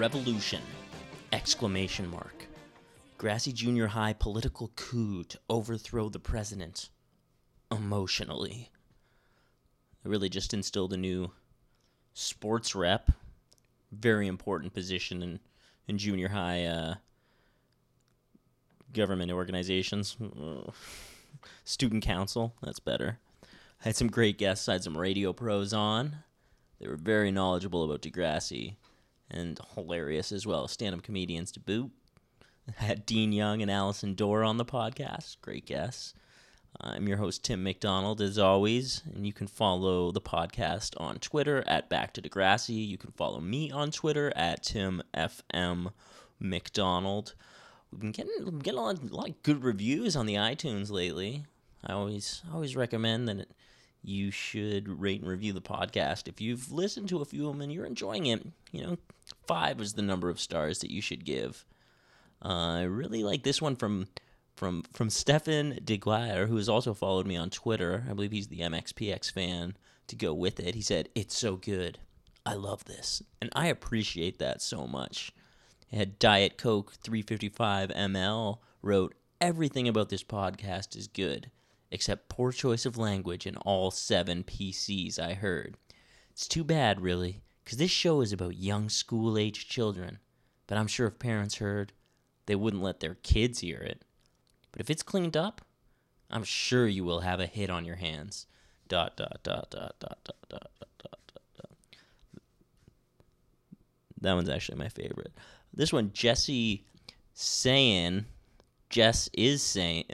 Revolution! Exclamation mark. Grassy Junior High political coup to overthrow the president. Emotionally. It really just instilled a new sports rep. Very important position in junior high government organizations. Student council, that's better. I had some great guests. I had some radio pros on. They were very knowledgeable about Degrassi and hilarious as well. Stand-up comedians to boot. I had Dean Young and Allison Dorr on the podcast. Great guests. I'm your host, Tim McDonald, as always, and you can follow the podcast on Twitter at Back to Degrassi. You can follow me on Twitter at TimFMMcDonald. We've been getting a lot of good reviews on the iTunes lately. I always recommend that you should rate and review the podcast. If you've listened to a few of them and you're enjoying it, 5 is the number of stars that you should give. I really like this one from Stefan DeGuire, who has also followed me on Twitter. I believe he's the MXPX fan to go with it. He said, "It's so good. I love this." And I appreciate that so much. It had Diet Coke 355 ml wrote, "Everything about this podcast is good, except poor choice of language in all 7 PCs I heard. It's too bad, really, because this show is about young school-age children. But I'm sure if parents heard, they wouldn't let their kids hear it. But if it's cleaned up, I'm sure you will have a hit on your hands. ... That one's actually my favorite. This one, Jesse saying, Jesse's saying,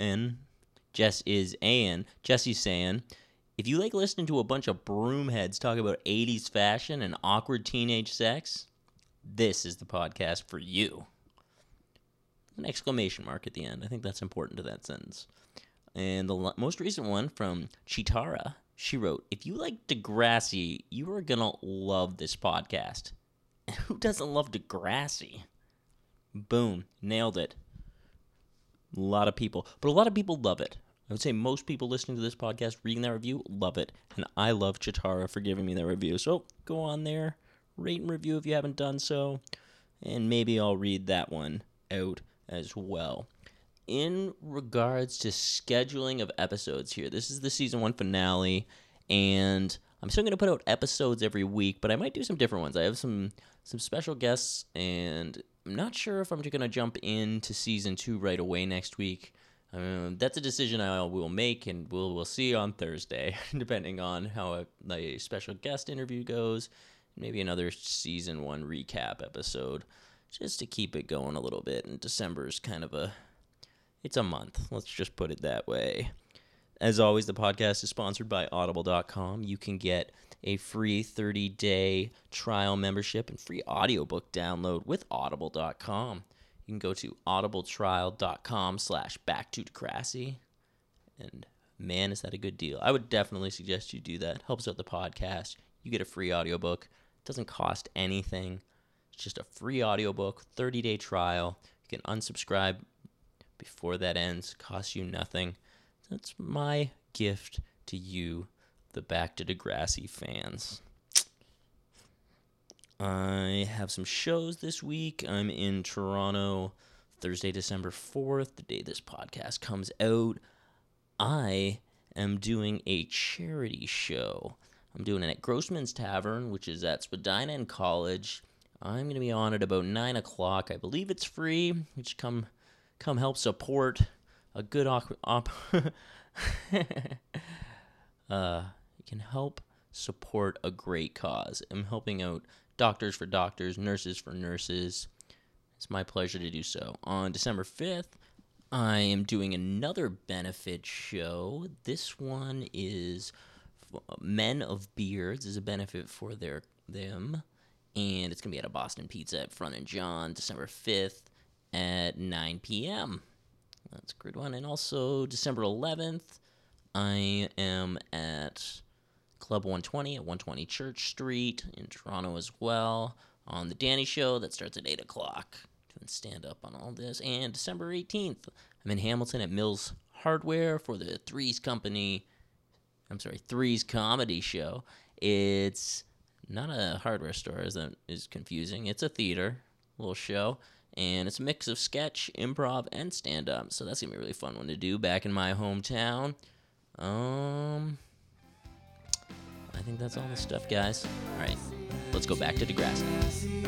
if you like listening to a bunch of broomheads talk about 80s fashion and awkward teenage sex, this is the podcast for you. An exclamation mark at the end. I think that's important to that sentence. And the most recent one from Chitara, she wrote, "If you like Degrassi, you are going to love this podcast." Who doesn't love Degrassi? Boom. Nailed it. A lot of people. But a lot of people love it. I would say most people listening to this podcast, reading that review, love it. And I love Chitara for giving me that review. So go on there, rate and review if you haven't done so. And maybe I'll read that one out as well. In regards to scheduling of episodes here, this is the season 1 finale, and I'm still going to put out episodes every week, but I might do some different ones. I have some special guests, and I'm not sure if I'm just going to jump into season 2 right away next week. That's a decision I will make, and we'll see on Thursday, depending on how a special guest interview goes, maybe another season 1 recap episode, just to keep it going a little bit. And December is kind of it's a month. Let's just put it that way. As always, the podcast is sponsored by Audible.com. You can get a free 30-day trial membership and free audiobook download with Audible.com. You can go to audibletrial.com/backtodecrassy. And man, is that a good deal. I would definitely suggest you do that. Helps out the podcast. You get a free audiobook. It doesn't cost anything. It's just a free audiobook, 30-day trial. You can unsubscribe before that ends. Costs you nothing. That's my gift to you, the Back to Degrassi fans. I have some shows this week. I'm in Toronto Thursday, December 4th, the day this podcast comes out. I am doing a charity show. I'm doing it at Grossman's Tavern, which is at Spadina and College. I'm going to be on at about 9 o'clock. I believe it's free. You just come help support a good you can help support a great cause. I'm helping out Doctors for Doctors, Nurses for Nurses. It's my pleasure to do so. On December 5th, I am doing another benefit show. This one is Men of Beards is a benefit for them. And it's going to be at a Boston Pizza at Front and John, December 5th at 9 p.m. That's a good one. And also December 11th, I am at Club 120 at 120 Church Street in Toronto as well on The Danny Show. That starts at 8 o'clock. Doing stand-up on all this. And December 18th, I'm in Hamilton at Mills Hardware for the Threes Comedy Show. It's not a hardware store, as that is confusing. It's a theater. little show. And it's a mix of sketch, improv, and stand-up. So that's going to be a really fun one to do back in my hometown. I think that's all the stuff, guys. All right, let's go back to Degrassi.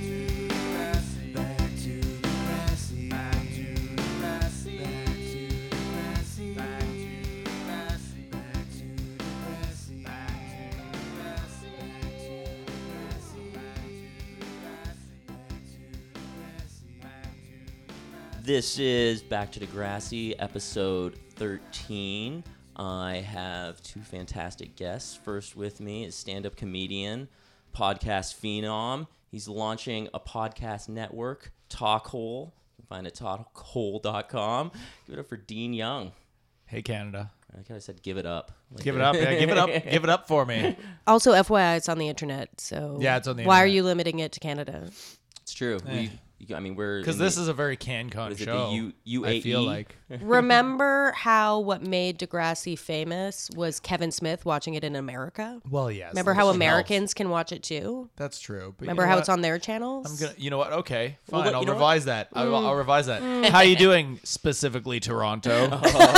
This is Back to Degrassi, episode 13. I have two fantastic guests. First with me is stand-up comedian, podcast phenom. He's launching a podcast network, Talkhole. You can find it at talkhole.com. Give it up for Dean Young. Hey, Canada. I kind of said give it up. Give it up. Yeah, give it up. Give it up for me. Also, FYI, it's on the internet. So yeah, it's on the Why are internet. you limiting it to Canada? It's true. We're Because this is a very CanCon show. The UAE? I feel like. Remember how what made Degrassi famous was Kevin Smith watching it in America? Well, yes. Remember how Americans can watch it too? That's true. But Remember how it's on their channels? I'm gonna. You know what? Okay, Well, fine. you I'll know revise that. I'll revise that. How you doing, specifically Toronto?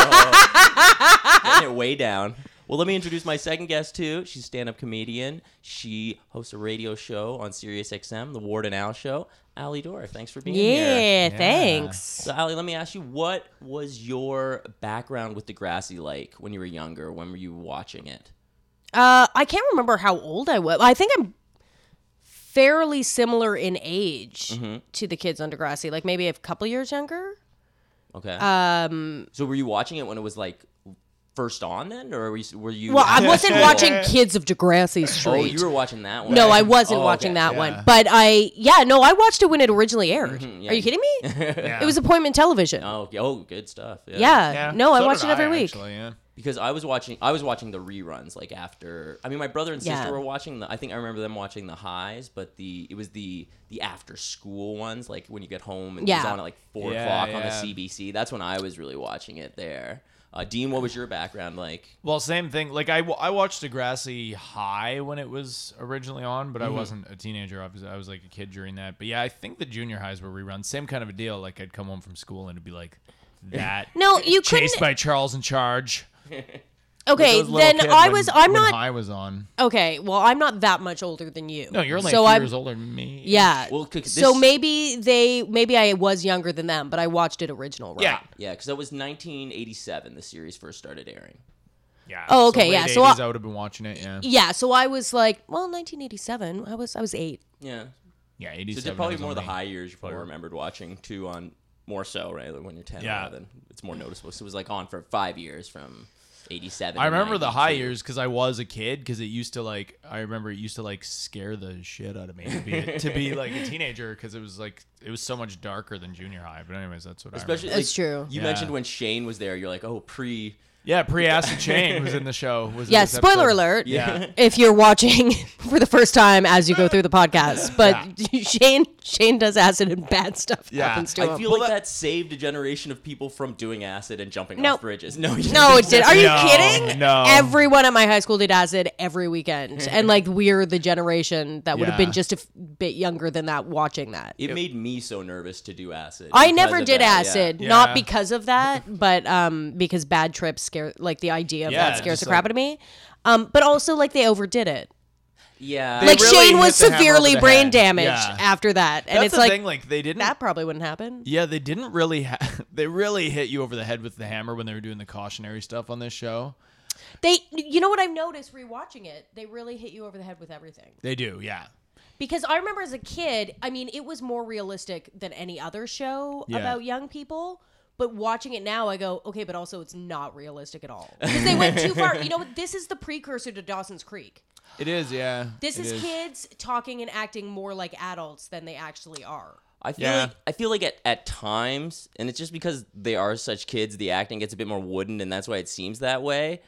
Getting it way down. Well, let me introduce my second guest, too. She's a stand-up comedian. She hosts a radio show on SiriusXM, The Ward and Al Show. Allie Dorr, thanks for being here. Yeah, thanks. So, Allie, let me ask you, what was your background with Degrassi like when you were younger? When were you watching it? I can't remember how old I was. I think I'm fairly similar in age to the kids on Degrassi, like maybe a couple years younger. Okay. So were you watching it when it was, like, first on then? Or were you... Well, I wasn't watching Kids of Degrassi Street. Oh, you were watching that one? No, I wasn't Oh, watching okay. that Yeah. one. But I watched it when it originally aired. yeah. Are you kidding me? Yeah. It was appointment television. Oh, good stuff. Yeah. No, I So watched did it every I, week. Actually, yeah. Because I was watching the reruns like after. I mean, my brother and sister Yeah. were watching I think I remember them watching the highs, but it was the after school ones, like when you get home and it was Yeah. on at like 4 Yeah, o'clock on the yeah. CBC. That's when I was really watching it there. Dean, what was your background like? Well, same thing. Like I watched Degrassi High when it was originally on, but I wasn't a teenager. Obviously, I was like a kid during that. But yeah, I think the junior highs were reruns. Same kind of a deal. Like I'd come home from school and it'd be like that. No, you Chased couldn't. by Charles in Charge. Okay, Like, I was a little then kid I'm when not. High was on. Okay, well, I'm not that much older than you. No, you're only so a few I'm, years older than me. Yeah. Well, so maybe I was younger than them, but I watched it original, right? Yeah. Yeah, because that was 1987. The series first started airing. Yeah. Oh, okay, late yeah, 80s, so I would have been watching it. Yeah. Yeah, so I was like, well, 1987. I was 8. Yeah. Yeah. So 87. they're probably was more on the me. high years you probably remembered watching too on more so, right? Like when you're 10 Yeah. or 11. It's more noticeable. So it was like on for 5 years from 87. I to remember the high 92. years because I was a kid. Because it used to like, I remember it used to like scare the shit out of me to be like a teenager because it was like it was so much darker than junior high. But anyways, that's what Especially I remember. That's true. You Yeah. mentioned when Shane was there, you're like, oh, Yeah, pre-Acid Chain was in the show. Was in Yeah, this spoiler episode. alert. Yeah. If you're watching for the first time as you go through the podcast, but Shane does acid and bad stuff Yeah. happens to I him. feel Well, like that- that saved a generation of people from doing acid and jumping No. off bridges. No, you No, it did. Are you No, kidding? no. Everyone at my high school did acid every weekend, and like we're the generation that would have been Yeah. just a bit younger than that watching that. It made me so nervous to do acid. I because never of did that, yeah. acid, Yeah. not because of that, but because bad trips scare, like the idea of Yeah, that scares just the crap out of me. But also like they overdid it. Yeah. They Like really Shane was hit the hammer severely over the brain head. damaged Yeah. after that, and That's it's the like thing. Like they didn't. that probably wouldn't happen. Yeah, they didn't really. They really hit you over the head with the hammer when they were doing the cautionary stuff on this show. You know what I've noticed rewatching it? They really hit you over the head with everything. They do. Yeah. Because I remember as a kid, I mean, it was more realistic than any other show Yeah. about young people. But watching it now, I go, okay, but also it's not realistic at all. Because they went too far. You know what? This is the precursor to Dawson's Creek. It is. Yeah. This it is kids talking and acting more like adults than they actually are. I feel like at times, and it's just because they are such kids, the acting gets a bit more wooden, and that's why it seems that way.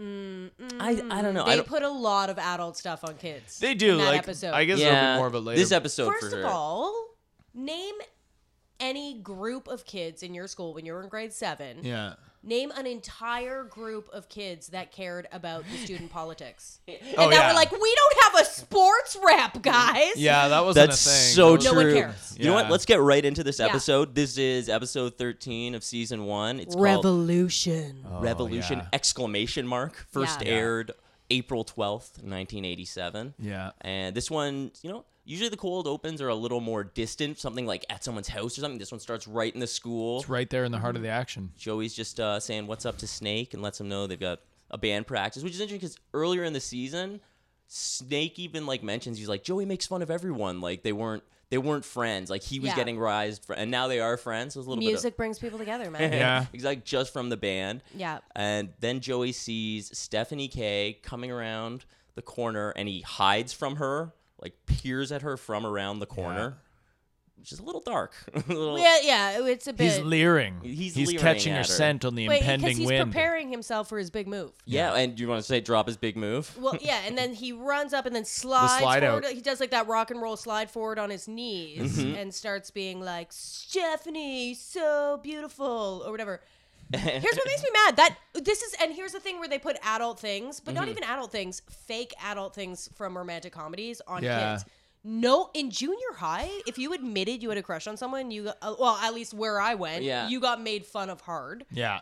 I don't know. I They don't, put a lot of adult stuff on kids. They do. in that like episode. I guess it'll yeah, be more of it later. this episode First for of sure. all, name any group of kids in your school when you were in grade 7. Yeah. Name an entire group of kids that cared about the student politics. And Oh, that yeah. were like, we don't have a sports rep, guys. Yeah, that wasn't That's a thing. so That was- true. No one cares. You know what? Yeah. Let's get right into this Yeah. episode. This is episode 13 of season 1. It's called Revolution. Revolution! yeah. Exclamation mark. First Yeah. aired April 12th, 1987. Yeah. And this one, usually the cold opens are a little more distant, something like at someone's house or something. This one starts right in the school. It's right there in the heart of the action. Joey's just saying what's up to Snake and lets him know they've got a band practice, which is interesting because earlier in the season, Snake even mentions, he's like, Joey makes fun of everyone, like they weren't friends, like he was Yeah. getting rised and now they are friends. So it's a little Music brings people together, man. Yeah. he's like just from the band. Yeah. And then Joey sees Stephanie K coming around the corner and he hides from her, like peers at her from around the corner, which is a little dark. A little- Yeah, it's a bit. He's leering. He's He's leering catching at her her. scent on the Wait, because impending he's wind. preparing himself for his big move. Yeah, and you want to say drop his big move? Well, yeah, and then he runs up and then slides slide forward. out. He does like that rock and roll slide forward on his knees Mm-hmm. and starts being like, Stephanie, so beautiful, or whatever. Here's what makes me mad. And here's the thing where they put adult things, but Mm-hmm. not even adult things, fake adult things from romantic comedies on Yeah. kids. No, in junior high, if you admitted you had a crush on someone, you got, well, at least where I went, Yeah. you got made fun of hard. Yeah.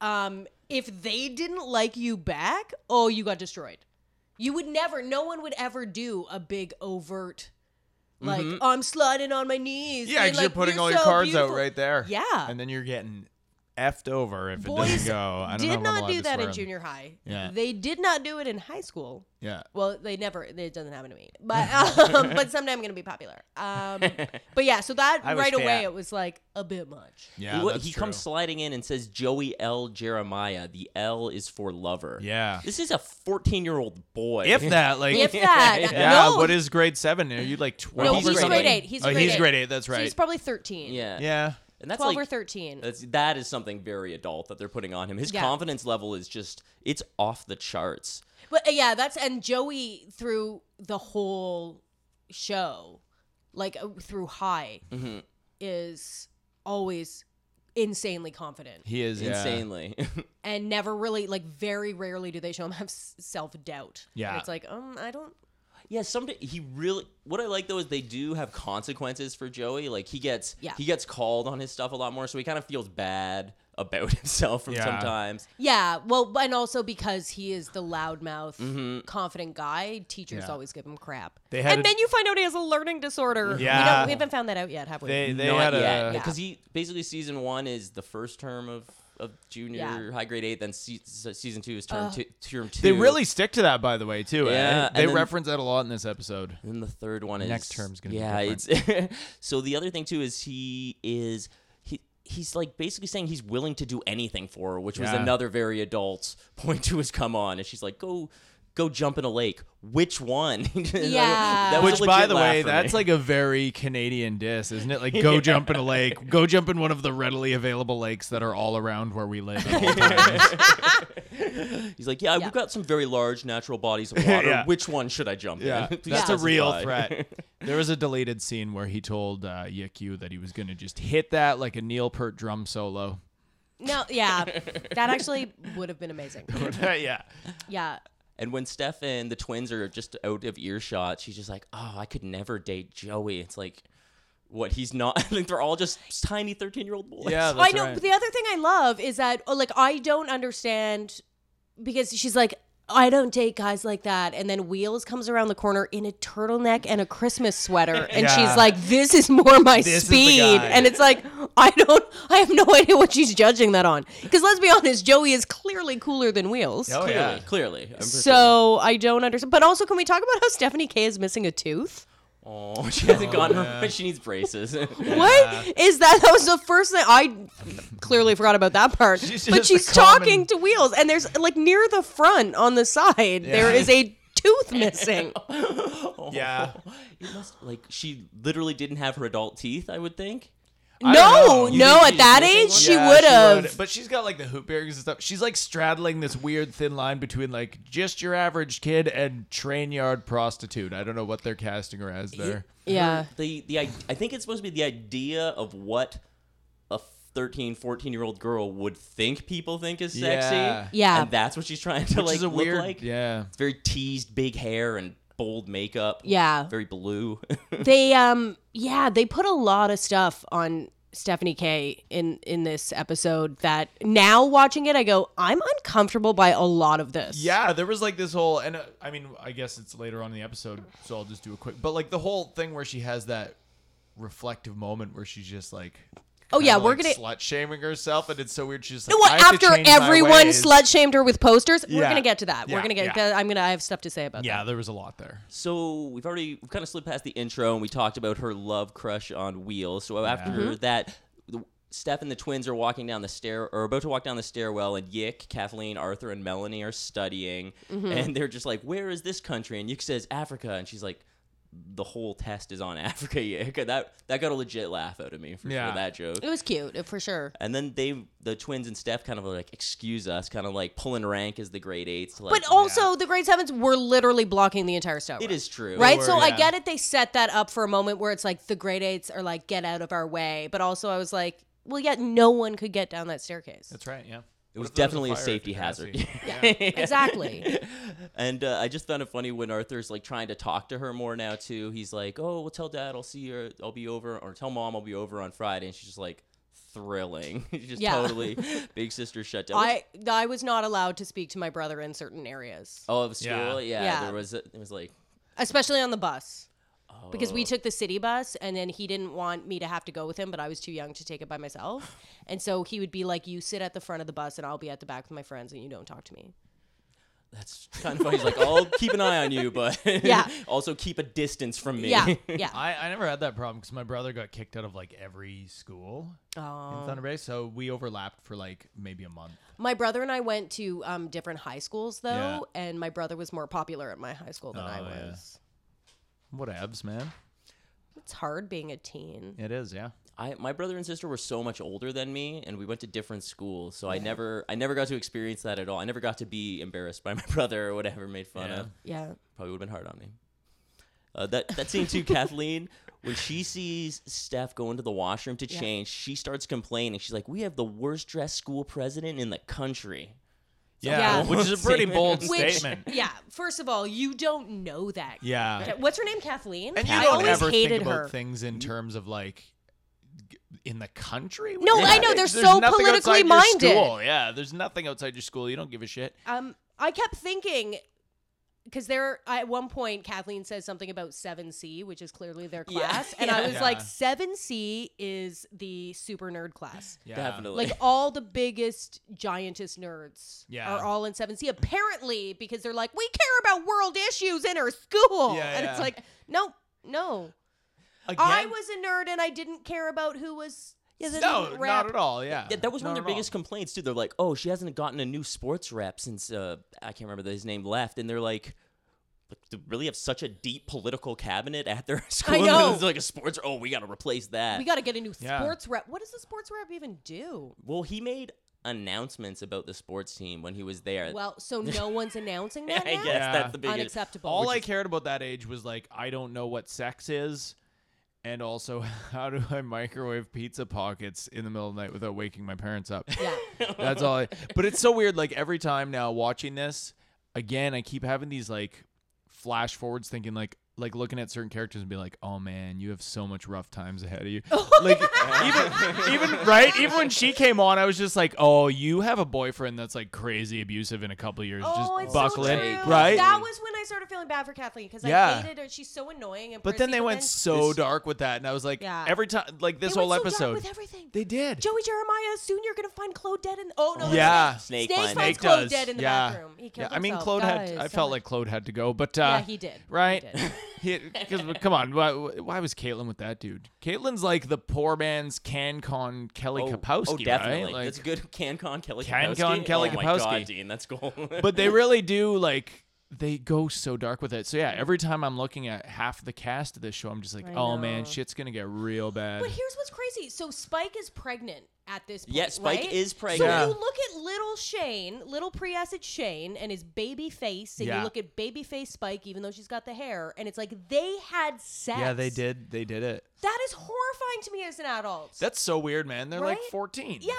If they didn't like you back, oh, you got destroyed. No one would ever do a big overt, like, I'm sliding on my knees. Yeah, being because you're like, putting all so your cards beautiful." out right there. Yeah. And then you're getting effed over if it Boys doesn't go. I don't know did if I'm not allowed do to that swear in on- junior high. Yeah. They did not do it in high school. Yeah. Well, it doesn't happen to me. But but someday I'm going to be popular. But yeah, so that I was right away, fat. it was like a bit much. Yeah. He comes sliding in and says Joey L. Jeremiah. The L is for lover. Yeah. This is a 14-year-old boy. If that, like. If that. Yeah, no, what is grade 7? Are you like 12 no, or he's something? grade 8. He's grade 8. That's So right. he's probably 13. Yeah. Yeah. And that's 12 like or 13. that is something very adult that they're putting on him. His Yeah. confidence level is it's off the charts. But yeah, and Joey through the whole show, like through High, is always insanely confident He is Insanely. and never really, like, very rarely do they show him have self-doubt. Yeah. And it's like, I don't. Yeah, someday what I like though is they do have consequences for Joey. Like he gets called on his stuff a lot more, so he kind of feels bad about himself from Yeah. sometimes. Yeah, well, and also because he is the loudmouth, confident guy, teachers Yeah. always give him crap. They had And a- then you find out he has a learning disorder. Yeah. We haven't found that out yet, have we? They Not had yet, a. because he basically season 1 is the first term of junior Yeah. high grade 8, then season 2 is term 2. They really stick to that, by the way, too. Yeah, They and then- reference that a lot in this episode. And then the third one is Next term's gonna be it's so the other thing too is he's like basically saying he's willing to do anything for her, which was Yeah. another very adult point to his come on. And she's like, go jump in a lake. Which one? Yeah. That was Which, a by legit the laugh way, for that's me. like a very Canadian diss, isn't it? Like, go jump in a lake. Go jump in one of the readily available lakes that are all around where we live at all times. He's like, yeah, we've got some very large natural bodies of water. Yeah. Which one should I jump Yeah, in? Please that's a real specify. threat. There was a deleted scene where he told Yikyu that he was going to just hit that like a Neil Peart drum solo. No, yeah. That actually would have been amazing. Yeah. Yeah. And when Steph and the twins are just out of earshot, she's just like, oh, I could never date Joey. It's like, what, he's not? I think they're all just tiny 13-year-old boys. Yeah, I that's know. right. But the other thing I love is that, like, I don't understand because she's like, I don't date guys like that. And then Wheels comes around the corner in a turtleneck and a Christmas sweater. And Yeah. she's like, this is more my This is the speed. guy. And it's like, I have no idea what she's judging that on. Because let's be honest, Joey is clearly cooler than Wheels. Oh, yeah. Clearly. I'm for sure. So I don't understand. But also, can we talk about how Stephanie K is missing a tooth? Oh, she hasn't gotten her. She needs braces. What is that? That was the first thing I clearly forgot about that part. She's But just she's a common- talking to Wheels, and there's like near the front on the side, there is a tooth missing. Yeah. It must, she literally didn't have her adult teeth, I would think. I don't know. You No, think at she's that missing age, one? she Yeah, would have. But she's got like the hoop earrings and stuff. She's like straddling this weird thin line between like just your average kid and train yard prostitute. I don't know what they're casting her as there. Yeah. I think it's supposed to be the idea of what 13, 14-year-old girl would think people think is sexy. Yeah. Yeah. And that's what she's trying to Which is a look weird, like. yeah. It's very teased, big hair and bold makeup. Yeah. Very blue. They put a lot of stuff on Stephanie K in this episode that now watching it, I go, I'm uncomfortable by a lot of this. Yeah, there was like this whole, and I mean, I guess it's later on in the episode, so I'll just do a quick, but like the whole thing where she has that reflective moment where she's just like, Oh, yeah, kinda, we're like, gonna- slut shaming herself, and it's so weird. She's like, Well, I have to after change my everyone ways. slut shamed her with posters, we're Yeah. gonna get to that. Yeah, We're gonna get. yeah. I have stuff to say about Yeah, that. there was a lot there. So we've kind of slipped past the intro and we talked about her love crush on Wheels. So after that, Steph and the twins are walking down the about to walk down the stairwell, and Yick, Kathleen, Arthur, and Melanie are studying, and they're just like, "Where is this country?" And Yick says, "Africa," and she's like, "The whole test is on Africa, Yick." That got a legit laugh out of me for that joke. It was cute for sure. And then the twins and Steph kind of like, "Excuse us," kind of like pulling rank as the grade 8s. To like, But also, the grade 7s were literally blocking the entire stairwell. it is true, Right, were, so I yeah. get it. They set that up for a moment where it's like the grade 8s are like, get out of our way. But also, I was like, well, yet no one could get down that staircase. That's right, yeah. It was What if there definitely a fire at safety the hazard. Degrassi? Exactly. And I just found it funny when Arthur's like trying to talk to her more now too. He's like, "Oh, well, tell Dad I'll see her. I'll be over, or tell Mom I'll be over on Friday." And she's just like thrilling, just Yeah. totally big sister shut down. I was not allowed to speak to my brother in certain areas, of school, Yeah. there was it was like, especially on the bus. Because Oh. we took the city bus, and then he didn't want me to have to go with him, but I was too young to take it by myself. And so he would be like, you sit at the front of the bus, and I'll be at the back with my friends, and you don't talk to me. that's kind of funny. He's like, "I'll keep an eye on you, but Yeah. also keep a distance from me." Yeah, yeah. I never had that problem because my brother got kicked out of like every school in Oh. Thunder Bay, so we overlapped for like maybe a month. My brother and I went to different high schools, though, Yeah. and my brother was more popular at my high school than I Oh, yeah. was. Whatevs, man. It's hard being a teen. It is, yeah. My brother and sister were so much older than me, and we went to different schools, so I never got to experience that at all. I never got to be embarrassed by my brother or whatever, made fun Yeah. of. Yeah. Probably would have been hard on me. That scene too, Kathleen, when she sees Steph go into the washroom to change, she starts complaining. She's like, "We have the worst dressed school president in the country." Yeah, Yeah. which is a pretty bold Which, statement. yeah, first of all, you don't know that. Yeah. What's her name? Kathleen? And you I don't always ever hated think her. about things in terms of like in the country. No, I know, they're There's so nothing politically outside your minded. school. Yeah, there's nothing outside your school. You don't give a shit. I kept thinking, because at one point Kathleen says something about 7C, which is clearly their class, and I was Yeah. like, 7C is the super nerd class. Yeah. Definitely. Like all the biggest, giantest nerds Yeah. are all in 7C. Apparently, because they're like, we care about world issues in our school, Yeah, and it's yeah. like, no. Again, I was a nerd and I didn't care about who was. no, not at all. Yeah, That was one of Not their at biggest all. complaints too. They're like, "Oh, she hasn't gotten a new sports rep since I can't remember his name left," and they're like, "Do they really have such a deep political cabinet at their school? know. It's like a sports. Oh, we got to replace that." We got to get a new Yeah. sports rep. What does the sports rep even do? Well, he made announcements about the sports team when he was there. Well, so no one's announcing that I now? guess Yeah. that's the biggest. Unacceptable. All I cared about that age was like, I don't know what sex is, and also how do I microwave pizza pockets in the middle of the night without waking my parents up. Yeah. That's all. But it's so weird. Like every time now watching this, again, I keep having these like flash forwards, thinking like looking at certain characters and be like, oh man, you have so much rough times ahead of you. Like even right, even when she came on, I was just like, oh, you have a boyfriend that's like crazy abusive in a couple of years. Oh, just it's buckle so in, true. right? That was when I started feeling bad for Kathleen because Yeah. I hated her. She's so annoying and But then prissy, they went so dark with that, and I was like, Yeah. every time, like this they whole went so dark episode, with everything. they did. Joey Jeremiah, soon you're gonna find Claude dead in. Oh no, Yeah. Snake Snake finds finds Snake Claude does. dead in the Yeah. bathroom. He Yeah, killed I mean, himself. Claude had. Guys, I so felt much. like Claude had to go, but Yeah, he did. right? He did. Because come on, why was Caitlyn with that dude? Caitlyn's like the poor man's CanCon Kelly Kapowski, oh, definitely. right? Like, That's good. CanCon Kelly CanCon Kapowski. Kelly oh my Kapowski. God, Dean, that's cool. but they really do like they go so dark with it. So yeah, every time I'm looking at half the cast of this show, I'm just like, I oh man, know. shit's gonna get real bad. But here's what's crazy. So Spike is pregnant at this point. Yeah, Spike right? is So pregnant. Yeah. you look at little Shane, little pre-acid Shane, and his baby face, and Yeah. you look at baby face Spike, even though she's got the hair, and it's like they had sex. Yeah, they did. They did it. That is horrifying to me as an adult. That's so weird, man. They're like Right? 14. Yeah,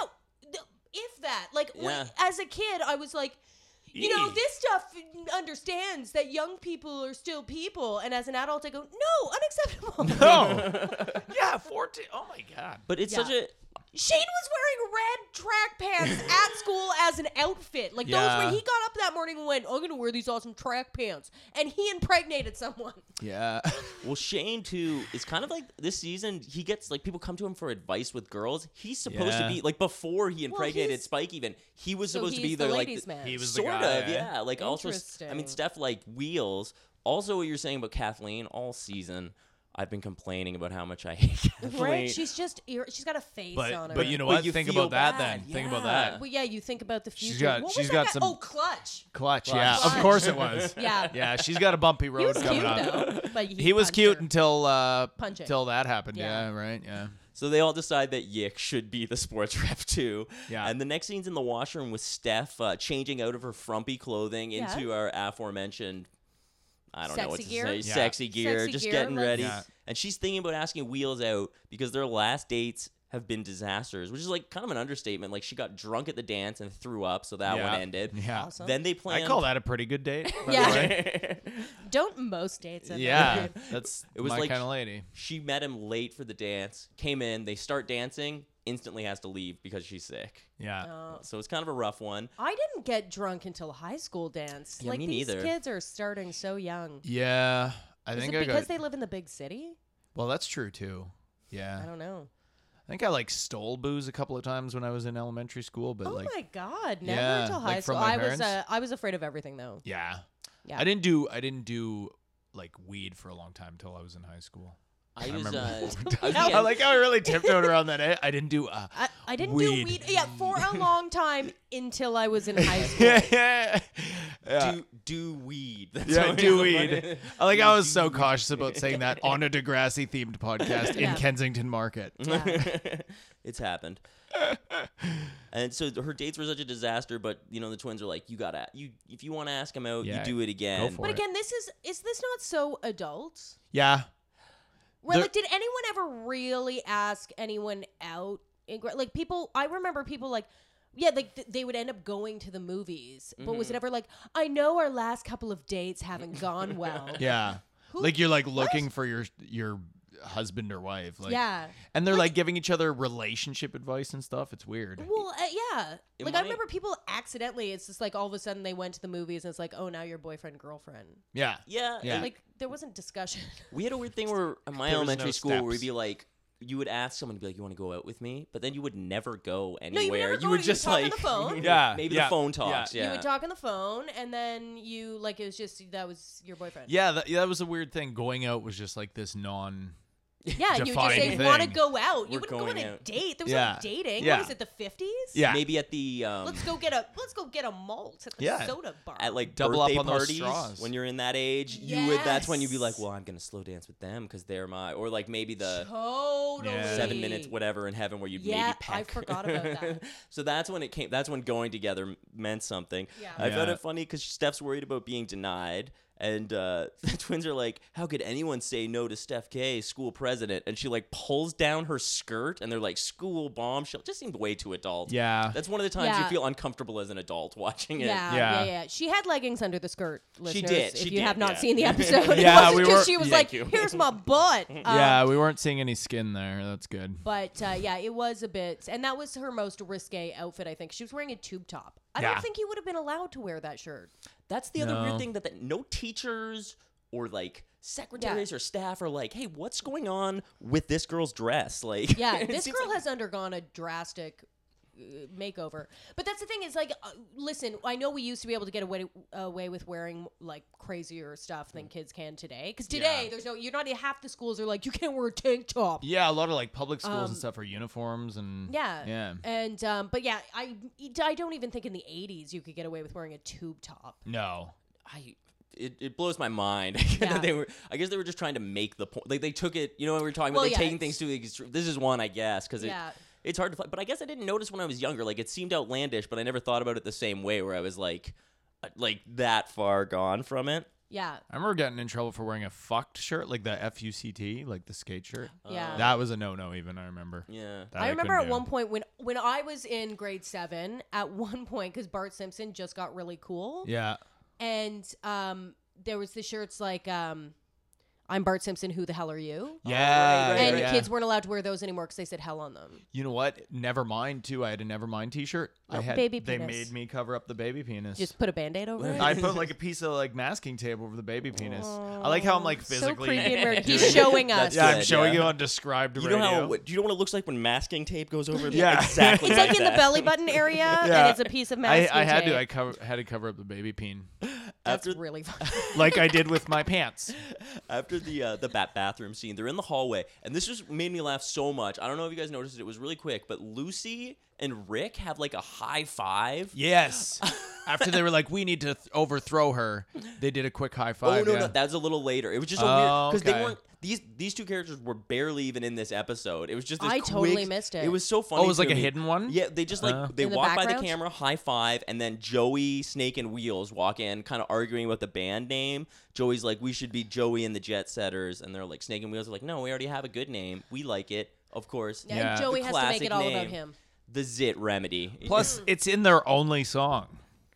if that. Like, Yeah. as a kid, I was like, you know, Eee. this stuff understands that young people are still people. And as an adult, I go, no, unacceptable. No. Yeah, 14. Oh my god. But it's Yeah. such a Shane was wearing red track pants at school as an outfit. Like, those Yeah. where he got up that morning and went, I'm going to wear these awesome track pants. And he impregnated someone. Yeah. Well, Shane too is kind of like this season. He gets like people come to him for advice with girls. He's supposed to Yeah. be like before he impregnated he's- Spike. Even he was So supposed to he's be the there, like ladies' man. He was the sort guy, of, yeah. Like also, I mean, Interesting. Steph like wheels. Also, what you're saying about Kathleen all season. I've been complaining about how much I hate Kathleen. Right? She's just, she's got a face on her. But you know But what? you Think feel about that bad, then. Think about yeah. that. Well, yeah, you think about the future. got- What she's was got that guy? some- Oh, Clutch. Clutch, Clutch. yeah. Of Clutch. course it was. Yeah. Yeah, she's got a bumpy He road was coming cute, up. though. But He was punched cute her. until Punch it. until that happened. Yeah. Yeah, right. Yeah. So they all decide that Yick should be the sports rep too. Yeah. And the next scene's in the washroom with Steph changing out of her frumpy clothing Yeah. into our aforementioned, I don't know what to Sexy gear? say, Yeah. sexy gear, Sexy just gear, getting let's- ready. Yeah. And she's thinking about asking Wheels out because their last dates have been disasters, which is like kind of an understatement. Like she got drunk at the dance and threw up, so that Yeah. one ended. Yeah. Awesome. Then they I planned. call that a pretty good date. by the Yeah. way. Don't most dates end Yeah. that way? That's It was my like- kind of lady. She met him late for the dance, came in, they start dancing, instantly has to leave because she's sick. Yeah. Oh. So it's kind of a rough one. I didn't get drunk until high school dance. Yeah, like me these neither. kids are starting so young. Yeah. I Is think it I because got. they live in the big city? Well, that's true too. Yeah. I don't know. I think I like stole booze a couple of times when I was in elementary school, but Oh like, my god, never Yeah, until like high from school. my I was afraid of everything though. yeah. Yeah. I didn't do like weed for a long time until I was in high school. I was, remember. I was Yeah. the- I like how I really tiptoed around that. I didn't do. I didn't Weed. do weed. Yeah, for a long time until I was in high school. yeah. Yeah. do weed. That's Yeah, what do it's weed. about. I like I was so cautious about saying that on a Degrassi themed podcast Yeah. in Kensington Market. Yeah. It's happened. And so her dates were such a disaster, but you know the twins are like, you gotta, if you want to ask him out, Yeah, you do it again. for But it. again, is this not so adult? Yeah. Right? There- Like, did anyone ever really ask anyone out? Like people, I remember people like, yeah, like they would end up going to the movies. But was it ever like, I know our last couple of dates haven't gone well. Yeah. Who- Like you're like looking for your husband or wife. Like, Yeah. And they're like giving each other relationship advice and stuff. It's weird. Well, yeah. It Like I might- remember people accidentally. It's just like all of a sudden they went to the movies and it's like, oh, now you're boyfriend girlfriend. Yeah. Yeah, Yeah. and Like there wasn't discussion. we had a weird thing where in my There was elementary no school where we'd steps. be like, you would ask someone to be like, you want to go out with me, but then you would never go No, anywhere. you would never go. would You just talk on like the phone. Yeah. maybe yeah, the phone talks. Yeah, You would talk on the phone, and then you like it was just that was your boyfriend. Yeah, that was a weird thing. Going out was just like this non. Yeah, and you would just say, defining want to thing. go out. You We're wouldn't go on going a out. date. There was Yeah. no dating. Yeah. What was it, the 50s? Yeah. maybe at the Let's go get a malt at the Yeah. soda bar. at like Double up birthday on those parties straws. when you're in that age, you would. That's when you'd be like, Yes. well, I'm gonna slow dance with them because they're my, or like maybe the. Totally. Yeah. 7 minutes, whatever, in heaven where you'd Yeah, maybe peck. I forgot about that. So that's when it came. That's when going together meant something. Yeah. I found Yeah. it funny because Steph's worried about being denied, and the twins are like, "How could anyone say no to Steph K, school president?" And she like pulls down her skirt, and they're like, "School bombshell." Just seemed way too adult. Yeah. That's one of the times you Yeah. feel uncomfortable as an adult watching it. Yeah. She had leggings under the skirt, listeners. did, If she you did, have not yeah. seen the episode, Yeah, it wasn't we just were- she was Thank like, you. here's my butt. Yeah, we weren't seeing any skin there. That's good. But yeah, it was a bit, and that was her most risque outfit. I think she was wearing a tube top. I Yeah. don't think you would have been allowed to wear that shirt. That's the other No. weird thing that no teachers or like secretaries or staff are like, "Hey, what's going on with this girl's dress?" Like, Yeah, it this seems girl like- has undergone a drastic makeover. But that's the thing is like, listen, I know we used to be able to get away with wearing like crazier stuff than kids can today. Because today Yeah. there's no, you're not half the schools are like you can't wear a tank top. Yeah, a lot of like public schools and stuff are uniforms and Yeah. yeah. And but yeah, I don't even think in the 80s you could get away with wearing a tube top. No. it blows my mind Yeah. that I guess they were just trying to make the point. Like they took it, we were talking about Well, they're yeah, taking it's- things to the extreme. This is one, I guess, because Yeah. it's hard to find. But I guess I didn't notice when I was younger. Like it seemed outlandish, but I never thought about it the same way. Where I was like that far gone from it. Yeah. I remember getting in trouble for wearing a fucked shirt, like the FUCT, like the skate shirt. Yeah. That was a no-no. Even I remember. Yeah. That I remember couldn't at do. one point when I was in grade 7, at one point, because Bart Simpson just got really cool. Yeah. And there was the shirts like, I'm Bart Simpson, who the hell are you? Yeah. right, And yeah. kids weren't allowed to wear those anymore because they said hell on them. You know what? Nevermind too. I had a Nevermind T-shirt. Oh, I had baby They penis. made me cover up the baby penis. Just put a Band-Aid over it. I put like a piece of like masking tape over the baby penis. I like how I'm like So physically. creepy and weird. He's showing us. That's Yeah, I'm good, showing yeah. you on described You radio. know how? Do you know what it looks like when masking tape goes over? Yeah. exactly. It's like in the belly button area, Yeah. and it's a piece of masking I had tape. to. I had to cover up the baby peen, That's After- really fun. like I did with my pants. After the bathroom scene, they're in the hallway, and this just made me laugh so much. I don't know if you guys noticed it. It was really quick, but Lucy and Rick have like a high five. Yes. After they were like, we need to overthrow her, they did a quick high five. Oh no, yeah. no, that's a little later. It was just a Oh, weird because okay. they weren't these two characters were barely even in this episode. It was just this I totally quick- missed it. It was so funny. Oh, it was like to a me. hidden one? Yeah, they just like they In the walk by the background? camera, high five, and then Joey, Snake, and Wheels walk in, kind of arguing about the band name. Joey's like, "We should be Joey and the Jet Setters," and they're like, Snake and Wheels are like, "No, we already have a good name. We like it, of course." And Yeah. Joey The has to make classic it all about name. him. The Zit Remedy. Plus, it's in their only song.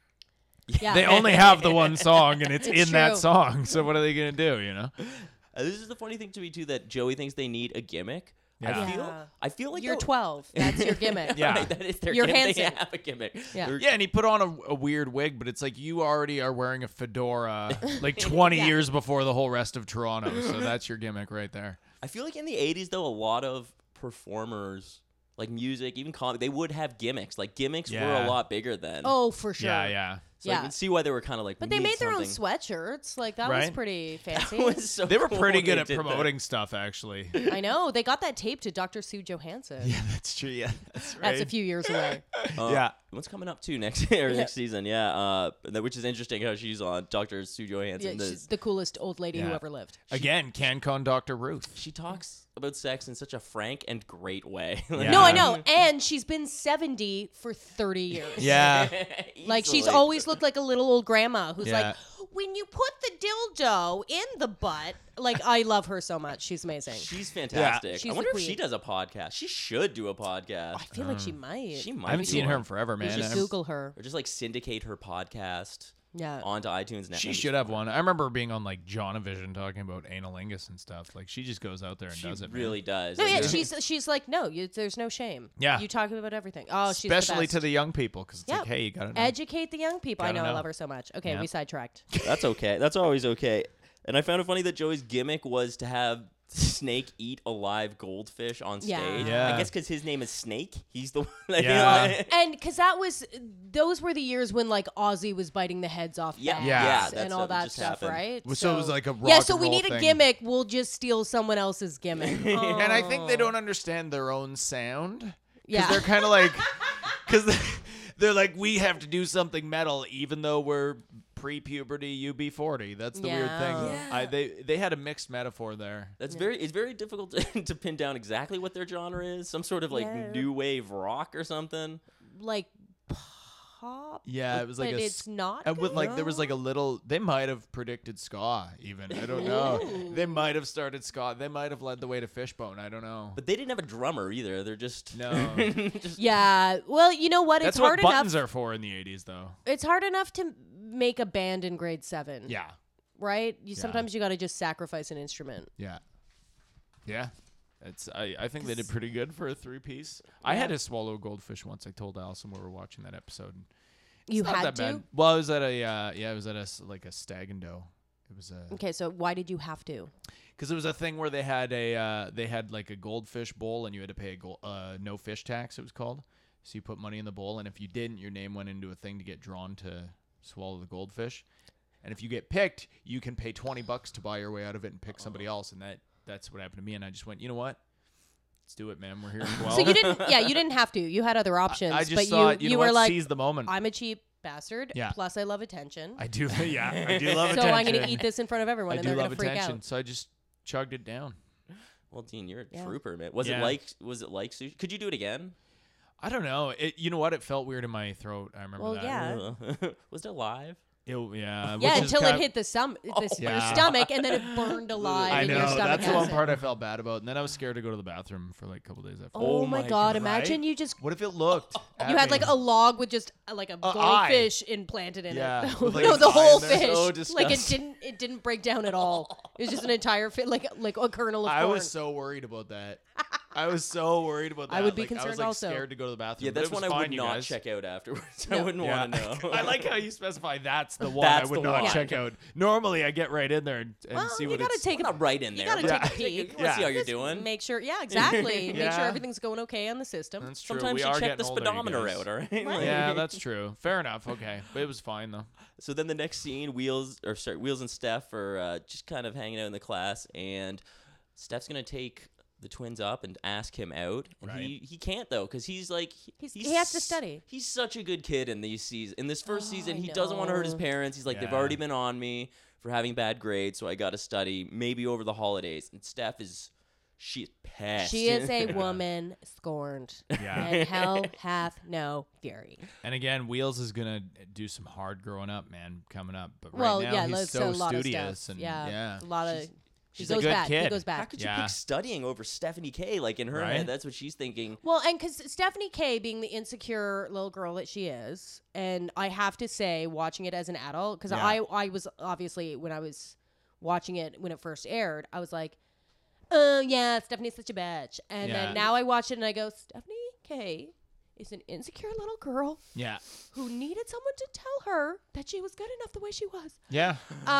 Yeah. They only have the one song, and it's in that true. song. So what are they gonna do? You know? This is the funny thing to me too that Joey thinks they need a gimmick. Yeah. I feel like You're they'll- 12. That's your gimmick. Yeah. Right, that is their You're gimmick. They Hanson. have a gimmick. Yeah. They're- Yeah, and he put on a weird wig, but it's like you already are wearing a fedora like 20 Yeah. years before the whole rest of Toronto. So that's your gimmick right there. I feel like in the 80s, though, a lot of performers, like music, even comic, they would have gimmicks. Like, gimmicks were Yeah. a lot bigger then. Oh, for sure. Yeah, yeah. So I yeah. can see why they were kind of like, But we they need made their own something. sweatshirts. Like, that was Right? pretty That fancy. was so They were cool pretty when good they at did that. promoting stuff, actually. I know. They got that tape to Dr. Sue Johansson. Yeah, that's true. Yeah, that's right. That's a few years away. Yeah. What's coming up too next next season? Yeah, which is interesting how she's on Dr. Sue Yeah, Johansson. she's the coolest old lady who Yeah. ever lived. Again, CanCon Dr. Ruth. She talks about sex in such a frank and great way. Yeah. No, I know. And she's been 70 for 30 years. Yeah. Like, she's Easily. always looked like a little old grandma who's Yeah. like, when you put the dildo in the butt. Like, I love her so much. She's amazing. She's fantastic. She's I the wonder if queen. she does a podcast. She should do a podcast. I feel like she might. She might. I haven't do seen her one. in forever, We man. should I'm- Google her. Or just like syndicate her podcast Yeah. onto iTunes now. She should have one. I remember being on like Jonavision talking about analingus and stuff. Like she just goes out there and She does it. man. really does. No, Like, yeah, yeah. she's like, no, there's no shame. Yeah. You talk about everything. Oh, she's Especially the to best. the young people, because it's Yeah. like, hey, you gotta know. Educate the young people. I Gotta know, I know. love her so much. Okay, Yeah. we sidetracked. That's okay. That's always okay. And I found it funny that Joey's gimmick was to have Snake eat a live goldfish on stage. Yeah. Yeah. I guess because his name is Snake. He's the one. That Yeah. And because those were the years when like Ozzy was biting the heads off Yeah. bats Yeah, that's and all what that just stuff, happened. right? So it was like a rock yeah. So and we roll need a thing. gimmick. We'll just steal someone else's gimmick. And I think they Oh. don't understand their own sound. Because Yeah. they're kind of like, because they're like, we have to do something metal, even though we're pre-puberty UB40. That's the weird thing. Yeah. They had a mixed metaphor there. It's very difficult to pin down exactly what their genre is. Some sort of like Yeah. new wave rock or something. like pop. Yeah, it was like but a it's not. And with good? like there was like a little. They might have predicted ska. Even I don't know. They might have started ska. They might have led the way to Fishbone. I don't know. But they didn't have a drummer either. They're just No. just Yeah. Well, you know what? That's It's what hard buttons enough. are for in the 80s, though. It's hard enough to make a band in grade 7. Yeah. Right. Sometimes you got to just sacrifice an instrument. Yeah. Yeah. I think they did pretty good for a 3-piece. I had to swallow a goldfish once. I told Allison we were watching that episode. It's You not had that to. bad. Well, I was at like a stag and doe. It was a Okay, so why did you have to? because it was a thing where they had like a goldfish bowl and you had to pay a no fish tax. It was called. So you put money in the bowl, and if you didn't, your name went into a thing to get drawn to swallow the goldfish. And if you get picked, you can pay $20 to buy your way out of it and pick somebody else. And that's what happened to me. And I just went, you know what? Let's do it, man. We're here at 12. So you didn't. Yeah, you didn't have to. You had other options. I just but thought, you know were what? like, Seize the moment. I'm a cheap bastard. Yeah. Plus, I love attention. I do. Yeah, I do love so attention. I'm going to eat this in front of everyone, I and do they're love going to freak attention, out. so I just chugged it down. Well, Dean, you're a Yeah. trooper, man. Was Yeah. it like sushi? Could you do it again? I don't know. You know what? It felt weird in my throat. I remember Well, that. yeah. Was it alive? Yeah. Yeah, which is until it kind- hit your Yeah. stomach, and then it burned alive I in your know. stomach. That's the one acid. part I felt bad about, and then I was scared to go to the bathroom for like a couple days after. Oh, Oh my my God. God, Imagine right? you just... What if it looked? You had like a log with just like a eye. goldfish implanted in Yeah, it. with, like, No, an the eye whole in there. fish. So Like disgusting. it didn't break down at all. It was just an entire fish, like a kernel of I corn. was so worried about that. I was so worried about that. I would be Like, I was concerned like also. scared to go to the bathroom. Yeah, but that's it was one I fine, would you not guys. check out afterwards. No. I wouldn't Yeah. want to know. I like how you specify that's the one That's I would the not one. check out. Normally, I get right in there and Well, see you what gotta it's. take I'm not right in You there. gotta but take a I peek. wanna see how Yeah. you're doing. Make sure, yeah, exactly. Make Yeah. sure everything's going okay on the system. That's true. Sometimes we you are check the getting older, you speedometer guys. out, all right? Right. Like- Yeah, that's true. Fair enough. Okay, but it was fine though. So then the next scene, Wheels and Steph are just kind of hanging out in the class, and Steph's gonna take the twins up and ask him out, and Right. he can't though, because he's like He has to study. He's such a good kid in these seasons. In this first season, I he doesn't want to hurt his know. parents. He's like, they've Yeah. already been on me for having bad grades, so I got to study maybe over the holidays. And Steph she's pissed. She is a woman scorned, Yeah. and hell hath no fury. And again, Wheels is gonna do some hard growing up, man, coming up. But right Well, now yeah, he's there's so a lot of studious stuff. and Yeah, a lot of. He she's a goes good back. He kid. goes How back. could you Yeah. pick studying over Stephanie K? Like in her Right? head, that's what she's thinking. Well, and because Stephanie K, being the insecure little girl that she is, and I have to say, watching it as an adult, because Yeah. I was obviously, when I was watching it when it first aired, I was like, oh yeah, Stephanie's such a bitch. And Yeah. then now I watch it and I go, Stephanie K is an insecure little girl Yeah. who needed someone to tell her that she was good enough the way she was. Yeah.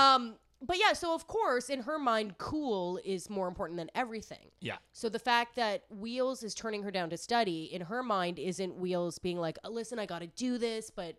But yeah, so of course, in her mind, cool is more important than everything. Yeah. So the fact that Wheels is turning her down to study, in her mind, isn't Wheels being like, listen, I got to do this, but,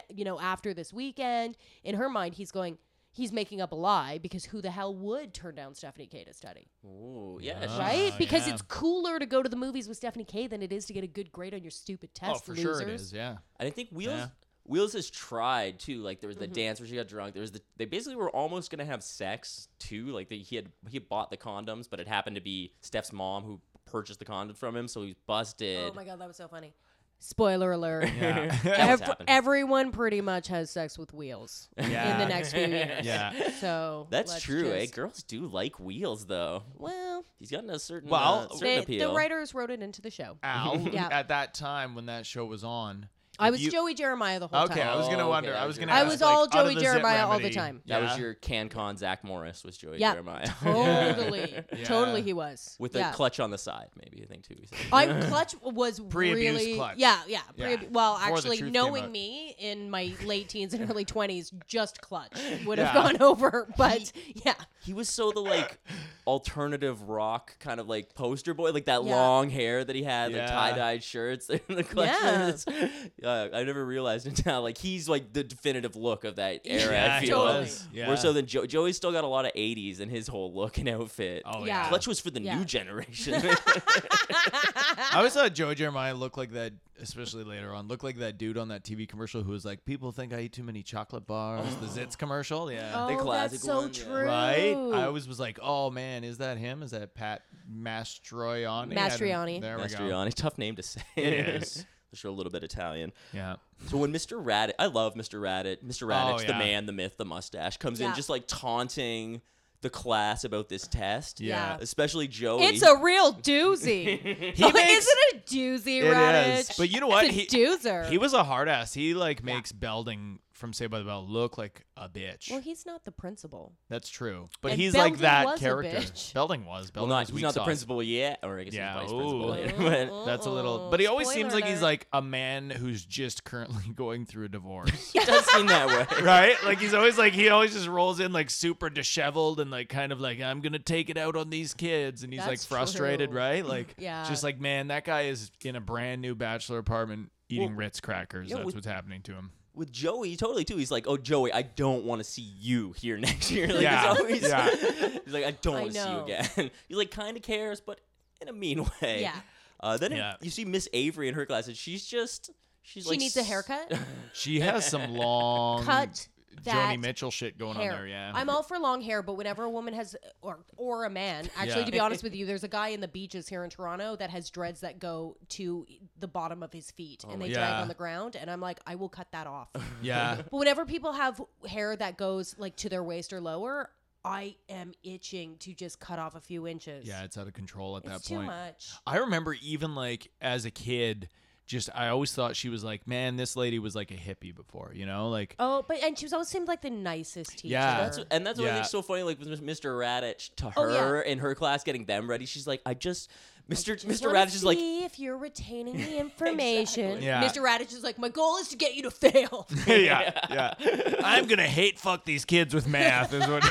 after this weekend, in her mind, he's making up a lie, because who the hell would turn down Stephanie K to study? Ooh, yeah. Ah, Right? Because yeah. it's cooler to go to the movies with Stephanie K than it is to get a good grade on your stupid test, Oh, for losers. sure it is. Yeah. I think Wheels. Yeah. Wheels has tried too. Like there was the Mm-hmm. dance where she got drunk. They basically were almost gonna have sex too. Like he had bought the condoms, but it happened to be Steph's mom who purchased the condoms from him, so he's busted. Oh my God, that was so funny. Spoiler alert. Yeah. That was happening. Everyone pretty much has sex with Wheels in Yeah. the next few years. Yeah. So That's let's true. just- Girls do like Wheels though. Well, He's gotten a certain Well, certain appeal. the writers wrote it into the show. Al, Yeah. at that time when that show was on. I if was you- Joey Jeremiah the whole Okay, time. I was gonna Oh, wonder. okay, I was that gonna. was I your- ask, was all like, out of Joey the Zit Jeremiah all the Remedy. time. That Yeah. was your CanCon Zach Morris was Joey Yeah, Jeremiah totally, Yeah. totally he was. with a yeah. clutch on the side, maybe I think too. he said. Clutch was Pre-abuse really Clutch. yeah. Yeah. Well, Before the actually, truth came knowing out. me in my late teens and early 20s, just Clutch would have Yeah. gone over. But yeah, He was so the alternative rock kind of like poster boy, like that Yeah. long hair that he had, like Yeah. tie-dyed shirts and the clutch. Yeah. I never realized until like he's like the definitive look of that era. Yeah, I he feel Totally. was. Yeah. more so than Joey's still got a lot of '80s in his whole look and outfit. Oh Yeah. yeah. Clutch was for the Yeah. new generation. I always thought Joey Jeremiah looked like that, especially later on. Looked like that dude on that TV commercial who was like, "People think I eat too many chocolate bars." The Zits commercial, yeah. oh, classic that's so one, yeah. true. Right? I always was like, "Oh man, is that him? Is that Pat Mastroianni?" Mastriani. There we go. Mastriani, tough name to say. It is. Show a little bit Italian. Yeah. So when Mr. Raditch, I love Mr. Raditch. Mr. Raditch, the yeah. man, the myth, the mustache, comes in Yeah. just like taunting the class about this test. Yeah. Especially Joey. It's a real doozy. He makes Isn't it a doozy, it Raditch? is. But you know what? It's a doozer. He was a hard ass. He like makes Belding from Saved by the Bell look like a bitch. Well, he's not the principal. That's true. But And he's like Belding that was a character. bitch. Belding was. well, Belding not, was he's weak not the sauce. principal yet, or I guess Yeah, he's vice ooh. principal later. But That's a little. But he always seems Spoiler like he's alert. like a man who's just currently going through a divorce. it does seem that way. Right? Like he's always like he always just rolls in like super disheveled and like kind of like I'm gonna take it out on these kids and he's like That's frustrated, true. right? Like Yeah. just like man, that guy is in a brand new bachelor apartment eating Well, Ritz crackers. yeah, That's with- what's happening to him. With Joey, totally too. He's like, "Oh, Joey, I don't want to see you here next year." Like, Yeah, it's always, yeah. he's like, "I don't I want to see you know. again." He like kind of cares, but in a mean way. Yeah. Then Yeah. you see Miss Avery in her class, and she's She's She like needs a haircut. She has some long Cut that Joni Mitchell shit going hair. on there. Yeah. I'm all for long hair, but whenever a woman has, or a man, actually, Yeah. to be honest with you, there's a guy in the beaches here in Toronto that has dreads that go to the bottom of his feet, and they drag Yeah. on the ground, and I'm like, I will cut that off. Yeah. But whenever people have hair that goes like to their waist or lower, I am itching to just cut off a few inches. Yeah, it's out of control at that It's too point. much. I remember even like as a kid, I always thought she was like, man, this lady was like a hippie before, like. Oh, and she was always seemed like the nicest teacher. Yeah. That's what I Yeah. think is so funny. Like with Mr. Radich to Oh, yeah. her in her class, getting them ready. She's like, Mr. Just Mr. wanna Radich is like, see if you're retaining the information. Exactly. Yeah. Mr. Radich is like, my goal is to get you to fail. yeah. I'm gonna hate fuck these kids with math. Is what.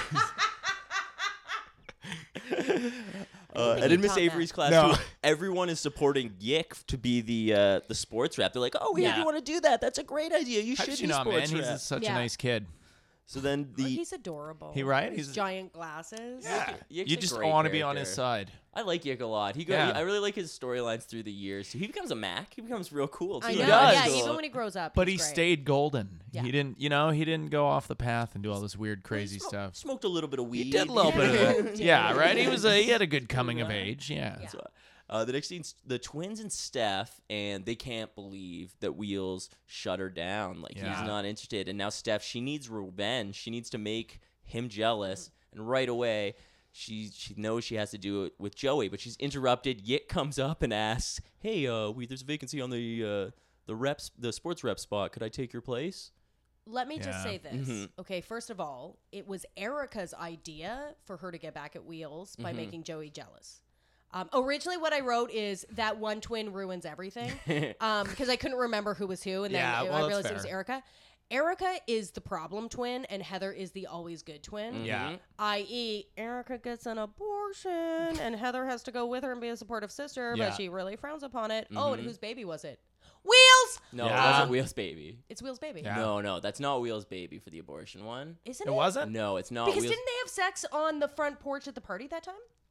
and in Miss taught Avery's that. class No. too, everyone is supporting Yick to be the sports rep. They're like, oh, yeah, Yeah. you want to do that? That's a great idea. You How should did be you not, man? sports He's rep. such Yeah. a nice kid. So then He's adorable. He right? His He's- giant glasses. Yick's You a just great want to be on his character. side. I like Yick a lot. Yeah. I really like his storylines through the years. He becomes a Mac. He becomes real cool. Too. I He know. does. Yeah, Cool. even when he grows up. But he's he great. stayed golden. Yeah. He didn't go off the path and do all this weird, He crazy stuff. Smoked a little bit of weed. He did a little bit of it. Yeah. Yeah, right. He had a good coming of age. Yeah. Yeah. So, the next scene, the twins and Steph, and they can't believe that Wheels shut her down. Like, Yeah. he's not interested. And now Steph, she needs revenge. She needs to make him jealous. And right away, she knows she has to do it with Joey, but she's interrupted. Yick comes up and asks, hey, there's a vacancy on the sports rep spot. Could I take your place? Let me just Yeah. say this. Mhm. Okay, first of all, it was Erica's idea for her to get back at Wheels by making Joey jealous. Originally, what I wrote is that one twin ruins everything because I couldn't remember who was who, and then Yeah, I well, that's realized it was fair. Erica. Erica is the problem twin, and Heather is the always good twin. Yeah. I.e., Erica gets an abortion, and Heather has to go with her and be a supportive sister, Yeah. but she really frowns upon it. Oh, and whose baby was it? Wheels! No, Yeah. it wasn't Wheels' baby. It's Wheels' baby. Yeah. No, that's not Wheels' baby for the abortion one. Isn't It it? wasn't? No, it's not Because Wheels. didn't they have sex on the front porch at the party that time?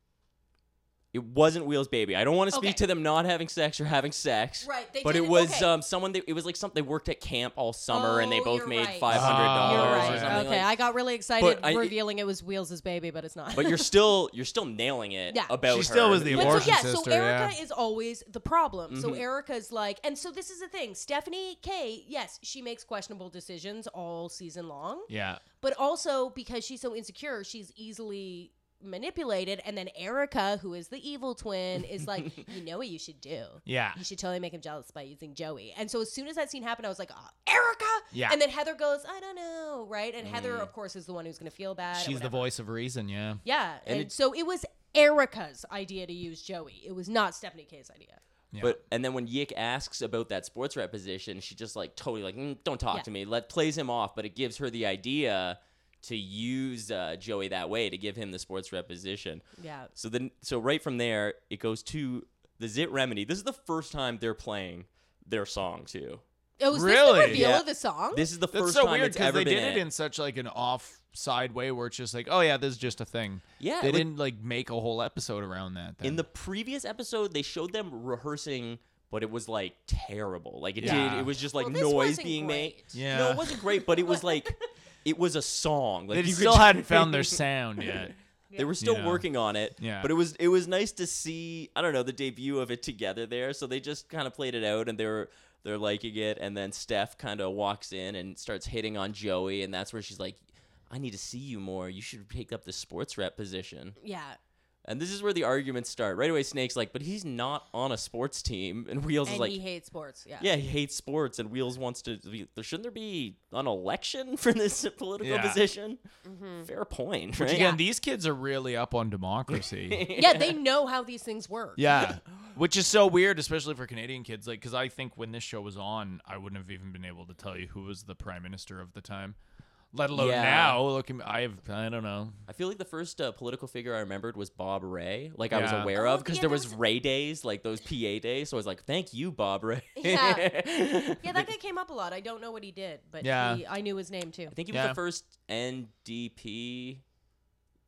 It wasn't Wheels' baby. I don't want to speak Okay. to them not having sex or having sex. Right, they But it didn't- was okay. someone. It was like something they worked at camp all summer, and they Oh, both you're made right. $500 You're Oh, or right. something. Okay, like- I got really excited But I- revealing it was Wheels' baby, but it's not. but you're still nailing it. Yeah. About She still her. was the But abortion so sister, Erica yeah. is always the problem. So Mhm. Erica's like, and so this is the thing. Stephanie K, yes, she makes questionable decisions all season long, Yeah. but also because she's so insecure, she's easily manipulated. And then Erica, who is the evil twin, is like, you know what you should do? Yeah. You should totally make him jealous by using Joey. And so as soon as that scene happened, I was like, oh, Erica! Yeah. And then Heather goes, I don't know, right? And Heather, of course, is the one who's going to feel bad. or She's the whatever. voice of reason. Yeah. Yeah. And And so it was Erica's idea to use Joey. It was not Stephanie K's idea. Yeah. And then when Yick asks about that sports rep position, she just like totally like, don't talk Yeah. to me. Plays him off, but it gives her the idea to use Joey that way to give him the sports rep position. Yeah. So right from there, it goes to the Zit Remedy. This is the first time they're playing their song too. Oh, was Really? this the reveal Yeah. of the song? This is the That's first so time weird it's because ever they been did it in such like an offside way where it's just like, oh yeah, this is just a thing. Yeah, They like- didn't like make a whole episode around that. Then. In the previous episode, they showed them rehearsing, but it was like terrible. Like Yeah. it was just like Well, this noise wasn't being made. great. Yeah. No, it wasn't great, but it was like it was a song. Like they you could still just- hadn't found their sound yet. They were still Yeah. working on it. Yeah. But it was nice to see, I don't know, the debut of it together there. So they just kind of played it out and they're liking it, and then Steph kind of walks in and starts hitting on Joey, and that's where she's like, I need to see you more. You should take up the sports rep position. yeah. And this is where the arguments start. Right away, Snake's like, but he's not on a sports team. And Wheels is And like, he hates sports. Yeah. yeah, he hates sports. And Wheels wants to be, shouldn't there be an election for this political Yeah. position? Mm-hmm. Fair point, Which right? again, these kids are really up on democracy. Yeah, they know how these things work. Yeah, which is so weird, especially for Canadian kids. Like, because I think when this show was on, I wouldn't have even been able to tell you who was the prime minister of the time. Let alone Yeah. now. Look, I don't know. I feel like the first political figure I remembered was Bob Ray. Like I was Yeah. aware Oh, of because yeah, there there was was- Ray days, like those PA days. So I was like, thank you, Bob Ray. Yeah. Yeah, that guy came up a lot. I don't know what he did, but Yeah. I knew his name too. I think he was Yeah. the first NDP.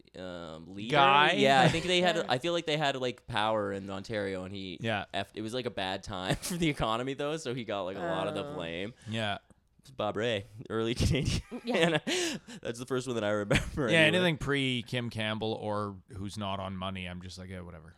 leader. Guy? Yeah, I think they had. I feel like they had like power in Ontario, and he. Yeah. It was like a bad time for the economy though, so he got like a lot of the blame. Yeah. It's Bob Ray, early Canadian. Yeah. That's the first one that I remember. Yeah, anyway. anything pre Kim Campbell or who's not on money, I'm just like, yeah, whatever.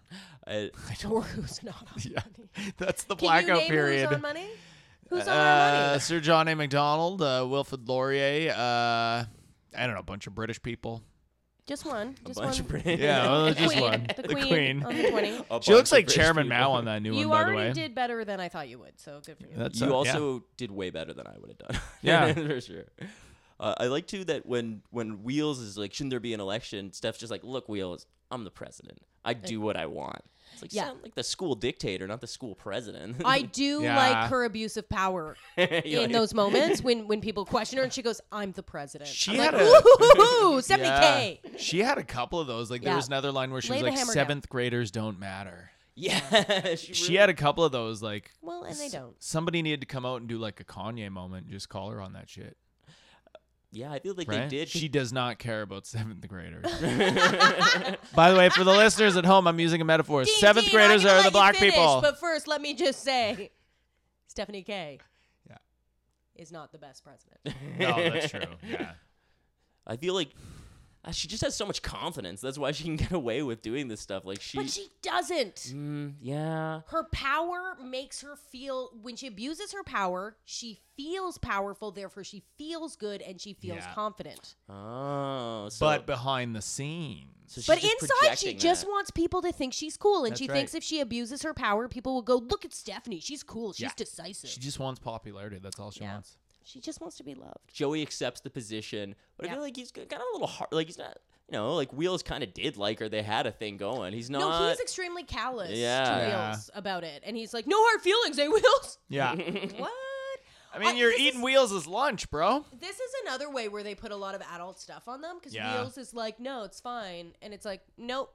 Or who's not on Yeah. money. That's the Can you blackout name period. who's on money? Who's on our money? Sir John A. Macdonald, Wilfrid Laurier, I don't know, a bunch of British people. Just one. A Just bunch one. of British. Yeah, well, The just queen. one. The The queen. queen. On the 20. A She bunch looks of like British Chairman people. Mao on that new You one, by the way. already did better than I thought you would, so good for you. That's You yeah. also did way better than I would have done. Yeah. For sure. I like too that when Wheels is like, shouldn't there be an election? Steph's just like, look, Wheels, I'm the president. I do what I want. It's like, Yeah. sound like the school dictator, not the school president. I do Yeah. like her abuse of power in those moments when people question her and she goes, "I'm the president." She I'm had like, a- ooh, 70K. She had a couple of those. Like, there Yeah. was another line where she Lay was the like, hammer seventh graders don't matter. Yeah. She had a couple of those. Like, Well, and they don't. somebody needed to come out and do like a Kanye moment and just call her on that shit. Yeah, I feel like Right? they did. She does not care about seventh graders. By the way, for the listeners at home, I'm using a metaphor. Dean, Seventh Dean, graders I'm gonna are the let you black finish, people. But first, let me just say, Stephanie K. Yeah. is not the best president. No, that's true. Yeah. I feel like she just has so much confidence. That's why she can get away with doing this stuff. Like But she doesn't. Yeah. Her power makes her feel, when she abuses her power, she feels powerful, therefore she feels good and she feels Yeah. confident. Oh. So, But behind the scenes. so she's But just inside, she projecting just that. wants people to think she's cool. And That's she right. thinks if she abuses her power, people will go, look at Stephanie. She's cool. She's Yeah. decisive. She just wants popularity. That's all she Yeah. wants. She just wants to be loved. Joey accepts the position, but Yeah. I feel like he's got a little hard. Like he's not, like Wheels kind of did like her. They had a thing going. He's not. No, he's extremely callous Yeah. to Yeah. Wheels about it. And he's like, no hard feelings, eh, Wheels? Yeah. What? I mean, you're this eating is- Wheels as lunch, bro. This is another way where they put a lot of adult stuff on them because Yeah. Wheels is like, no, it's fine. And it's like, nope.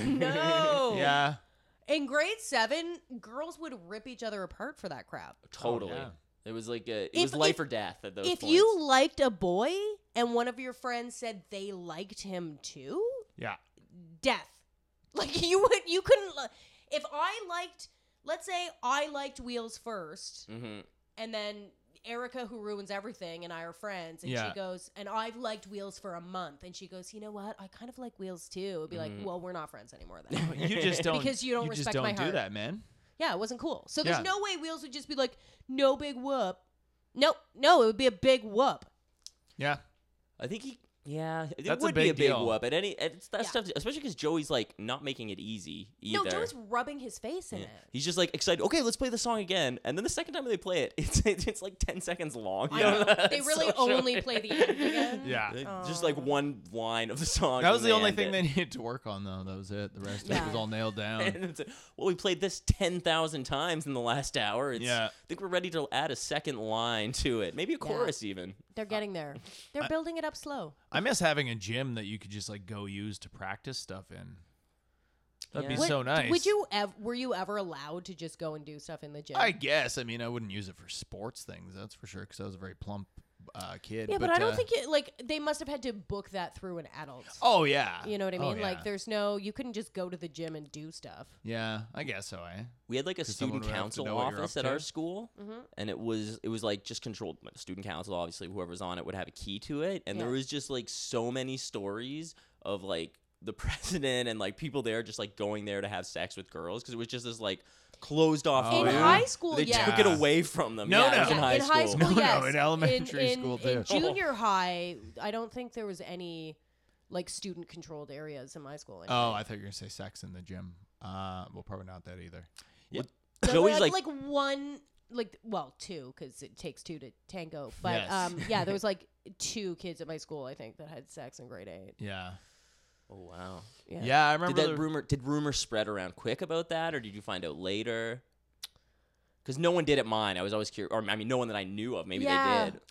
No. Yeah. In grade 7, girls would rip each other apart for that crap. Totally. Oh, yeah. It was like it If- was life if- or death at those If points. you liked a boy and one of your friends said they liked him too, Yeah. death. Like you couldn't. If I liked, let's say I liked Wheels first, Mhm. and then Erica, who ruins everything, and I are friends, and Yeah. she goes, and I've liked Wheels for a month, and she goes, you know what? I kind of like Wheels too. It'd be like, well, we're not friends anymore then. You just don't. Because you don't just respect don't my do heart. that, man. Yeah, it wasn't cool. So there's Yeah. no way Wheels would just be like, no big whoop. No, it would be a big whoop. Yeah. I think it That's a would be a big big deal. whoop. At it's that Yeah. stuff, especially because Joey's like not making it easy either. No, Joe's rubbing his face in Yeah. it. He's just like excited. Okay, let's play the song again. And then the second time they play it, it's like 10 seconds long. I know. They It's really so only short. play the end again. Yeah. Just like one line of the song. That was and the only end thing it. they needed to work on, though. That was it. The rest of it Yeah. was all nailed down. And it's like, well, we played this 10,000 times in the last hour. Yeah. I think we're ready to add a second line to it. Maybe a chorus even. They're getting there. They're building it up slow. I miss having a gym that you could just like go use to practice stuff in. That'd Yeah. be so nice. Were you ever allowed to just go and do stuff in the gym? I guess. I mean, I wouldn't use it for sports things. That's for sure. Because I was a very plump kid. yeah, but I don't think they must have had to book that through an adult. Oh yeah. You know what I Oh, mean? Like, yeah. you couldn't just go to the gym and do stuff. Yeah, I guess so. We had like a 'Cause someone student would have to council know what you're office up at to. our school, and it was like just controlled student council. Obviously, whoever's on it would have a key to it, and there Yeah. was just like so many stories of like the president and like people there just like going there to have sex with girls because it was just this like closed off Oh, In yeah. high school, They yeah. took it away from them. No, yeah, it no. was in Yeah, high in high school. school, No, yes. in elementary school, too. In junior high, I don't think there was any like student-controlled areas in my school. Anyway. Oh, I thought you were gonna say sex in the gym. Well, probably not that either. Yeah. So, Joey's like one, two, because it takes two to tango. But Yes. yeah, there was like 2 kids at my school, I think, that had sex in grade 8. Yeah. Oh wow. Yeah, I remember. Did rumor spread around quick about that, or did you find out later? Because no one did at mine. I was always curious, or I mean, no one that I knew of. Maybe Yeah. they did.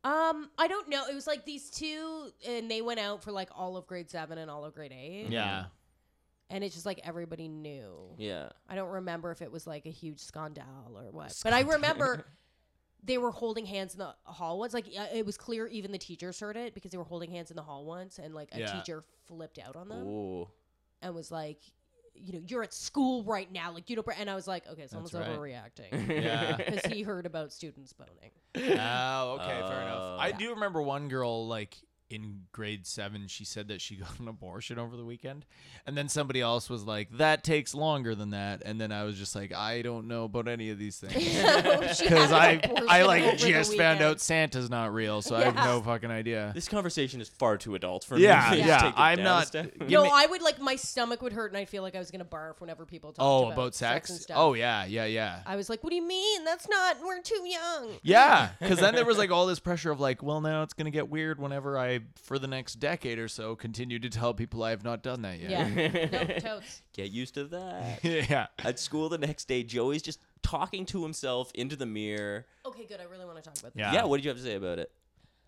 I don't know. It was like these 2, and they went out for like all of grade 7 and all of grade 8. Yeah. And it's just like everybody knew. Yeah. I don't remember if it was like a huge scandal or what. But I remember they were holding hands in the hall once. Like it was clear even the teachers heard it because they were holding hands in the hall once, and like a teacher flipped out on them Ooh. and was like, you're at school right now, like and I was like, okay, someone's right. overreacting. Yeah. Because he heard about students boning. Oh, okay, fair enough. I do remember one girl, like, in grade 7, she said that she got an abortion over the weekend. And then somebody else was like, that takes longer than that. And then I was just like, I don't know about any of these things. Because I like just found out Santa's not real, so I have no fucking idea. This conversation is far too adult for me. Yeah, Just yeah. take it I'm down a not. step. No, I would like my stomach would hurt and I'd feel like I was gonna barf whenever people talked About sex? and stuff. Oh, yeah. I was like, what do you mean? That's not. We're too young. Yeah, because then there was like all this pressure of like, well, now it's gonna get weird whenever I, for the next decade or so, continue to tell people I have not done that yet. Yeah. No, totes. Get used to that. Yeah. At school the next day, Joey's just talking to himself into the mirror. Okay, good. I really want to talk about this. Yeah. Yeah, what did you have to say about it?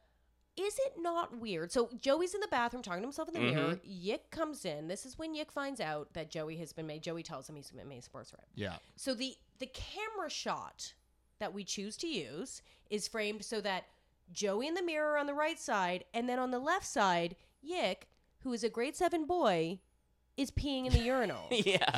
Is it not weird? So Joey's in the bathroom talking to himself in the mirror. Yick comes in. This is when Yick finds out that Joey has been made. Joey tells him he's been made sports rep. Yeah. So the camera shot that we choose to use is framed so that Joey in the mirror on the right side, and then on the left side, Yick, who is a grade 7 boy, is peeing in the urinal. Yeah.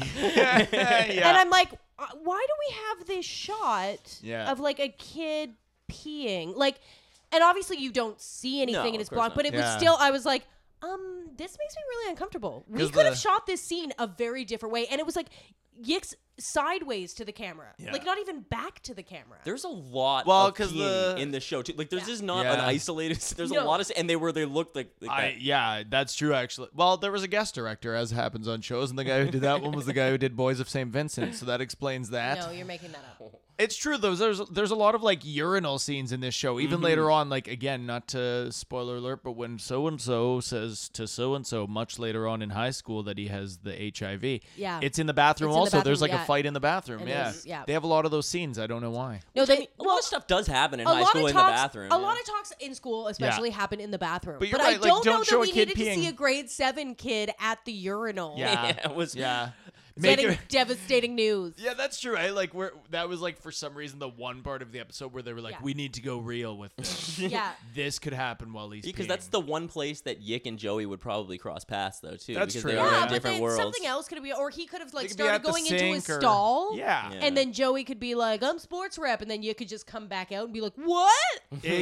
And I'm like, why do we have this shot Yeah. of like a kid peeing? Like, and obviously you don't see anything No, and it's of course blocked, not. but it was Yeah. still, I was like, this makes me really uncomfortable. We 'Cause could have the- shot this scene a very different way. And it was like Yick's sideways to the camera. Yeah. Like not even back to the camera. There's a lot Well, of 'cause peeing the- in the show too. Like, this Yeah. is not Yeah. an isolated. There's a No. lot of, and they looked like that. Yeah, that's true actually. Well, there was a guest director, as happens on shows, and the guy who did that one was the guy who did Boys of St. Vincent, so that explains that. No, you're making that up. It's true though. There's a lot of like urinal scenes in this show. Even later on, like again, not to spoiler alert, but when so and so says to so and so much later on in high school that he has the HIV, Yeah. it's in the bathroom. It's in the Also, there's like bathroom, a fight in the bathroom. It Yeah. is, yeah. They have a lot of those scenes. I don't know why. No, they A lot of stuff does happen in a high lot school of in talks, the bathroom. A yeah. lot of talks in school, especially, happen in the bathroom. But you're I right, like, don't don't know show that a we kid needed to see peeing. a grade 7 kid at the urinal. Yeah. Yeah, it was. Yeah. Make Getting it- devastating news. Yeah, that's true. That was like for some reason the one part of the episode where they were like, Yeah. we need to go real with this. Yeah. This could happen while he's Because peeing. that's the one place that Yick and Joey would probably cross paths, though, too. That's because true. they Yeah, are in but different then worlds. something else could be, or he could have like They could be started at the going into a sink or- stall. Yeah. Yeah. And then Joey could be like, I'm sports rep. And then you could just come back out and be like, what?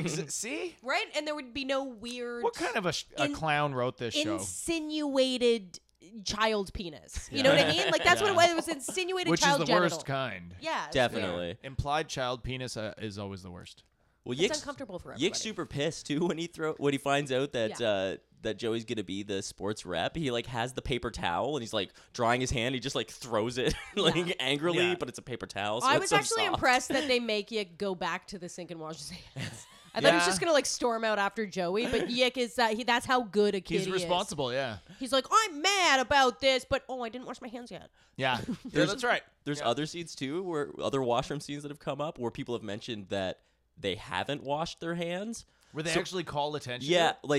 See? Right? And there would be no weird, What kind of a clown wrote this show? insinuated child penis. You know what I mean? Like, that's what it was. It was insinuated Which is child the genital. worst kind. Yeah. it's Definitely. weird. Implied child penis is always the worst. Well, It's uncomfortable for everybody. Yick's super pissed, too, when he finds out that Yeah. that Joey's going to be the sports rep. He, like, has the paper towel, and he's, like, drying his hand. He just, like, throws it, like, Yeah. angrily, Yeah. but it's a paper towel, so I it's was so actually soft. impressed that they make Yick go back to the sink and wash his hands. I thought he was Yeah. just gonna like storm out after Joey, but Yick is that's how good a kid He's he responsible, yeah. is. He's like, I'm mad about this, but I didn't wash my hands yet. Yeah. Yeah, that's right. There's other scenes, too, where other washroom scenes that have come up where people have mentioned that they haven't washed their hands. Where they actually call attention Yeah, to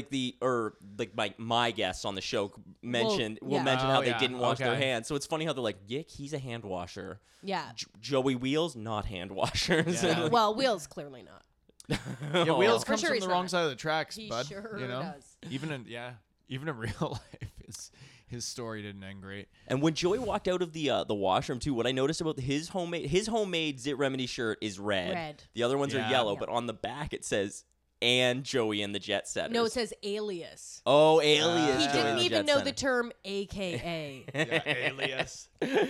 like my guests on the show mentioned will yeah. mention Oh, how they yeah, didn't wash their okay. hands. So it's funny how they're like, Yick, he's a hand washer. Yeah. Joey Wheels, not hand washers. Yeah. Well, Will's clearly not. Yeah, Wheels For comes sure from he's the wrong not. side of the tracks, He bud. sure you know? does. Even in real life, his story didn't end great. And when Joey walked out of the washroom too, what I noticed about his homemade Zit Remedy shirt is red. Red. The other ones Yeah. are yellow, Yeah. but on the back it says "and Joey and the Jet Setters." No, it says alias. Oh, alias. He Joey didn't and the even Jet know the Setter. term AKA. Yeah, alias.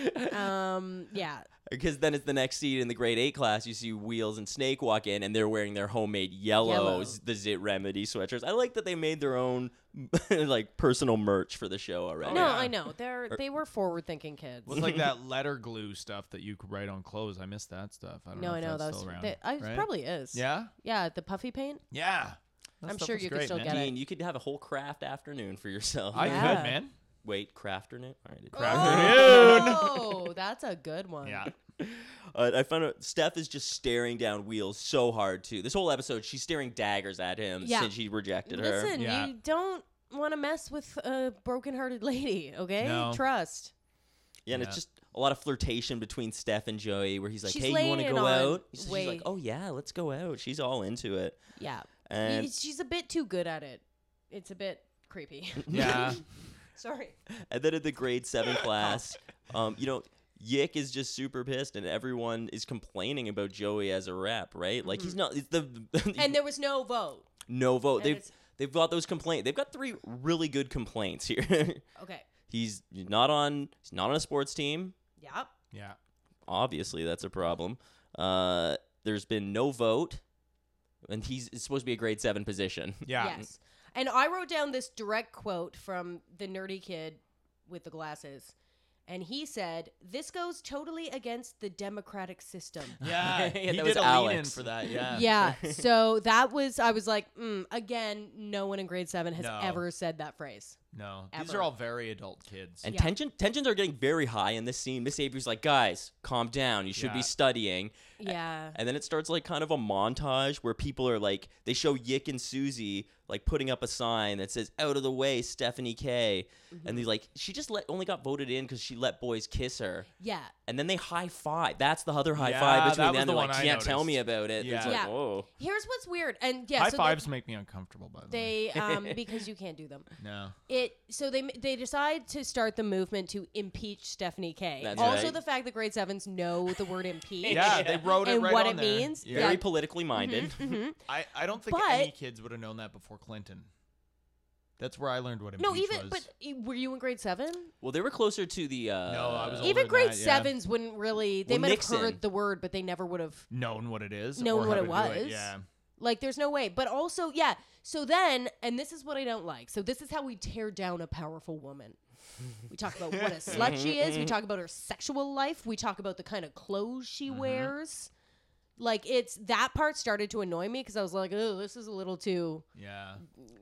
Yeah. Because then it's the next scene in the grade 8 class, you see Wheels and Snake walk in, and they're wearing their homemade Yellow. the Zit Remedy sweatshirts. I like that they made their own like personal merch for the show already. No, yeah. I know. They were forward-thinking kids. It's like that letter glue stuff that you could write on clothes. I miss that stuff. I don't know No, I if know that's those. still around. It right? probably is. Yeah? Yeah, the puffy paint. Yeah. That I'm stuff sure was you could great, still man. get it. Dean, you could have a whole craft afternoon for yourself. I Yeah. could, man. Wait, crafternoon? All right. Oh, that's a good one. Yeah. I found out Steph is just staring down Wheels so hard too. This whole episode, she's staring daggers at him Yeah. since he rejected her. Listen, Yeah. you don't want to mess with a broken-hearted lady, okay? No. Trust. Yeah, and Yeah. it's just a lot of flirtation between Steph and Joey, where he's like, She's "Hey, you laying want to it go on out?" She's way- like, "Oh yeah, let's go out." She's all into it. Yeah. And She's a bit too good at it. It's a bit creepy. Yeah. Sorry. And then in the grade 7 class, Yick is just super pissed, and everyone is complaining about Joey as a rep, right? Like he's not. It's And there was no vote. no vote. and They've got those complaints. They've got 3 really good complaints here. Okay. He's not on a sports team. Yep. Yeah. Obviously, that's a problem. There's been no vote, and it's supposed to be a grade 7 position. Yeah. Yes. And I wrote down this direct quote from the nerdy kid with the glasses. And he said, "This goes totally against the democratic system." Yeah. Yeah, He that did was a lean in Alex. for that. Yeah. Yeah. So I was like, again, no one in grade 7 has No. ever said that phrase. No. These Ever. are all very adult kids. And Yeah. tensions are getting very high in this scene. Miss Avery's like, "Guys, calm down. You should Yeah. be studying." Yeah. And then it starts like kind of a montage where people are like, they show Yick and Susie like putting up a sign that says "Out of the way, Stephanie K." And they like, she just only got voted in because she let boys kiss her. Yeah. And then they high five. That's the other high Yeah, five that between was them. the They're one like, I "Can't tell noticed. me about it." Yeah. It's like, Yeah. oh. Here's what's weird. And yeah, High so fives make me uncomfortable, by the way. they because you can't do them. No. So they decide to start the movement to impeach Stephanie K. That's also, right. the fact that grade 7s know the word impeach. Yeah, they wrote it And right what on it there. means. Yeah. Very politically minded. I don't think But- any kids would have known that before Clinton. That's where I learned what impeach No, even was. were you in grade 7? Well, they were closer to the. No, I was older Even than grade that, yeah. 7s wouldn't really. They Well, might have Nixon. heard the word, but they never would have. known what it is. Known or what how it to do was. Yeah. Like, there's no way. But also, yeah. So then, and this is what I don't like. So this is how we tear down a powerful woman. We talk about what a slut she is. We talk about her sexual life. We talk about the kind of clothes she wears. Like, that part started to annoy me because I was like, oh, this is a little too Yeah.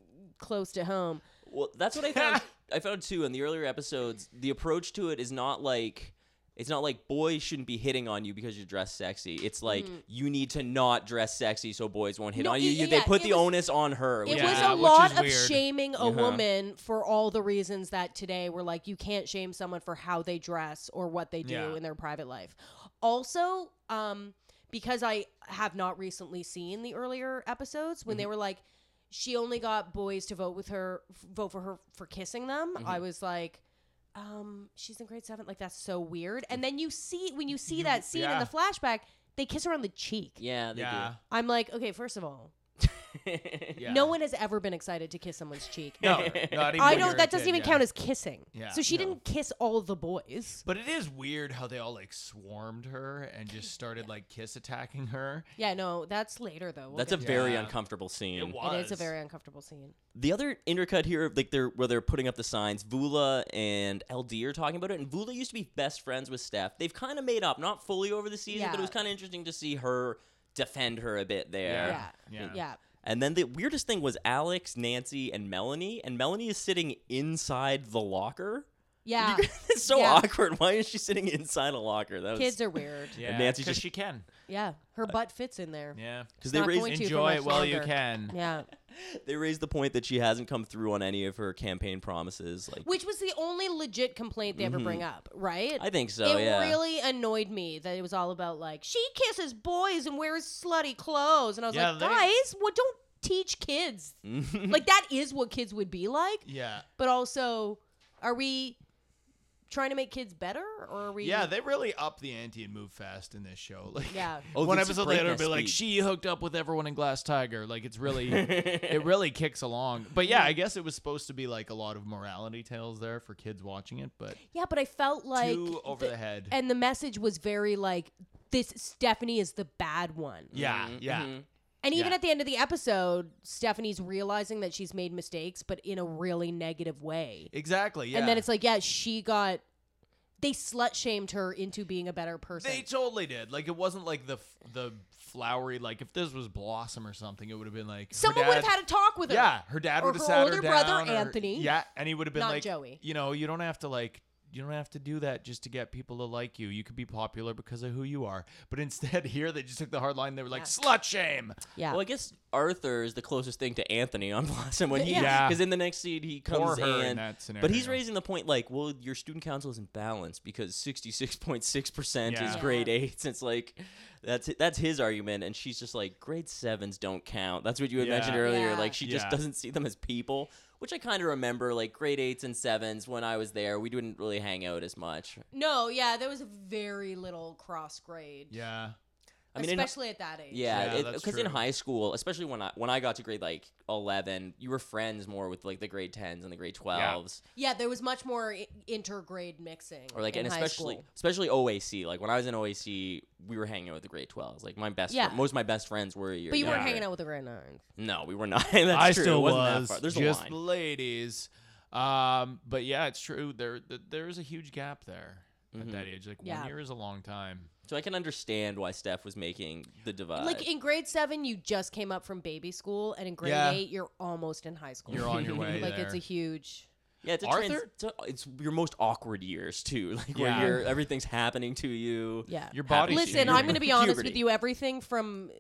close to home. Well, that's what I found. I found too in the earlier episodes. The approach to it is not like. It's not like boys shouldn't be hitting on you because you dress sexy. It's like you need to not dress sexy so boys won't hit No, on you. yeah, They put it the was- onus on her. It which was is- a which lot is of weird. shaming a woman for all the reasons that today we're like, you can't shame someone for how they dress or what they do Yeah. in their private life. Also, because I have not recently seen the earlier episodes when they were like, she only got boys to vote for her for kissing them. I was like, she's in grade 7. Like, that's so weird. And then when you see that scene in yeah. the flashback, they kiss her on the cheek. Yeah, they Yeah. I'm like, okay, first of all, do. Yeah. no one has ever been excited to kiss someone's cheek. No, not even I when don't. you're a That doesn't kid, even yeah. count as kissing. Yeah, So she no. didn't kiss all the boys. But it is weird how they all like swarmed her and just started like kiss attacking her. Yeah, no, that's later though. We'll That's a get to very Yeah. uncomfortable scene. It was. it is a very uncomfortable scene. The other intercut here, like where they're putting up the signs, Vula and LD are talking about it, and Vula used to be best friends with Steph. They've kind of made up, not fully over the season, but it Yeah. was kind of interesting to see her defend her a bit there. Yeah. Yeah. Yeah. And then the weirdest thing was Alex, Nancy, and Melanie is sitting inside the locker. Yeah. It's so Yeah. awkward. Why is she sitting inside a locker? That was Kids are weird. Yeah, Nancy because just- she can. Yeah. Her butt fits in there. Yeah. because It's not they going to for Enjoy much it while you longer. can. Yeah. they raised the point that she hasn't come through on any of her campaign promises. Like Which was the only legit complaint they ever bring up, right? I think so. It yeah. really annoyed me that it was all about like she kisses boys and wears slutty clothes, and I was Yeah, like, they- guys, what? Don't teach kids. Like that is what kids would be like. Yeah. But also, are we trying to make kids better, or are we? Yeah, they really up the ante and move fast in this show. Like, Yeah. Oh, one it's a episode later, it'll be breakneck like speed. she hooked up with everyone in Glass Tiger. Like it's really, it really kicks along. But yeah, I guess it was supposed to be like a lot of morality tales there for kids watching it, but Yeah, but I felt like too over the head. and the message was very like this. Stephanie is the bad one. Yeah, yeah. And even Yeah. at the end of the episode, Stephanie's realizing that she's made mistakes, but in a really negative way. Exactly. Yeah. And then it's like, yeah, they slut shamed her into being a better person. they totally did. Like it wasn't like the flowery. Like if this was Blossom or something, it would have been like her Someone would dad- have had a talk with her. Yeah, her dad Or would have her sat older her brother, down. Or, Anthony. Yeah, and he would have been Not like, Joey. you know, you don't have to like you don't have to do that just to get people to like you. You could be popular because of who you are. But instead, here they just took the hard line. They were like, slut shame. Yeah. Well, I guess Arthur is the closest thing to Anthony on Blossom when he, Yeah. because in the next scene he Poor comes her in in, that scenario. but he's raising the point like, well, your student council isn't balanced because 66.6% is Yeah. grade 8s. It's like that's his argument, and she's just like, grade 7s don't count. That's what you had mentioned Yeah. earlier. Yeah. Like she just Yeah. doesn't see them as people, which I kind of remember. Like grade 8s and 7s when I was there, we didn't really hang out as much. No, yeah, there was very little cross grade. Yeah. I mean, especially at that age. Yeah, Yeah, that's because in true. high school, especially when I got to grade like 11, you were friends more with like the grade 10s and the grade 12s, Yeah, there was much more intergrade mixing. or like, in and high school. especially OAC. Like when I was in OAC, we were hanging out with the grade 12s. Like my best, Yeah. most of my best friends were a year. But you weren't younger. hanging out with the grade 9s. No, we were not. That's I true. still It wasn't was that far. There's just a line. ladies. But yeah, it's true. There's a huge gap there Mm-hmm. at that age. Like Yeah. 1 year is a long time. So I can understand why Steph was making the divide. Like in grade 7, you just came up from baby school, and in grade Yeah. 8, you're almost in high school. You're on your way. like there. it's a huge. yeah, it's a Arthur? it's your most awkward years too. Like Yeah. where everything's happening to you. Yeah. Your body. Listen, changing. I'm going to be honest Puberty. with you. Everything from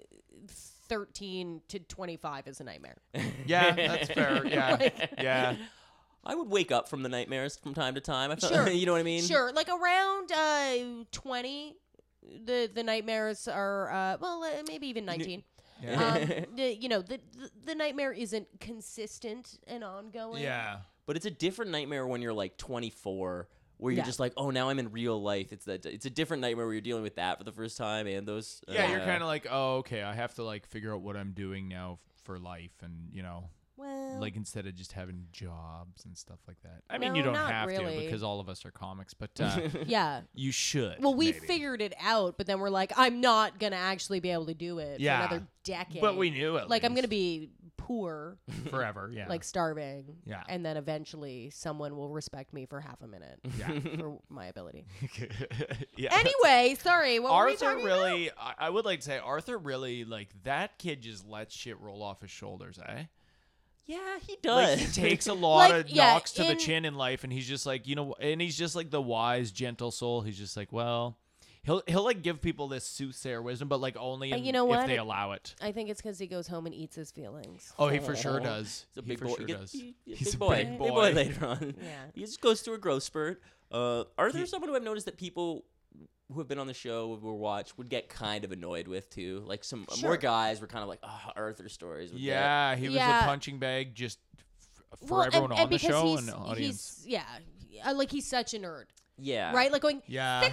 13 to 25 is a nightmare. Yeah, that's fair. Yeah, yeah. I would wake up from the nightmares from time to time. I felt, Sure. you know what I mean? Sure, like around 20, the nightmares are maybe even 19. Yeah. The nightmare isn't consistent and ongoing. Yeah. But it's a different nightmare when you're like 24, where you're Yeah. just like, oh, now I'm in real life. It's a different nightmare where you're dealing with that for the first time, and those. Yeah, you're kind of like, oh, okay, I have to like figure out what I'm doing now for life, and Well, like instead of just having jobs and stuff like that. I mean, you No, don't not have really. to because all of us are comics, but yeah. you should. Well, we maybe. figured it out, but then we're like, I'm not gonna actually be able to do it Yeah. for another decade. But we knew it. like I'm gonna be poor, forever. Yeah. like starving. Yeah. And then eventually someone will respect me for half a minute yeah. for my ability. yeah. Anyway, sorry. What were we Arthur talking really, I would like to say, Arthur really, like, that kid just lets shit roll off his shoulders, eh? Yeah, he Like, does. he takes a lot Like, of yeah, knocks to the in- chin in life, and he's just like, and he's just like the wise, gentle soul. He's just like, well, he'll like give people this soothsayer wisdom, but like only you know if what? they allow it. I think it's because he goes home and eats his feelings. Oh, he for sure Aw. does. He's a He big for boy. sure does. He's He's a a boy. big Big boy. boy later on. Yeah. He just goes through a growth spurt. Arthur's someone who I've noticed that people who have been on the show or watched would get kind of annoyed with too. Like some Sure. more guys were kind of like, oh, Arthur stories. Would Yeah, he was Yeah. a punching bag just for Well, everyone on the because show he's, and the audience. like he's such a nerd, yeah. right? Like going Yeah.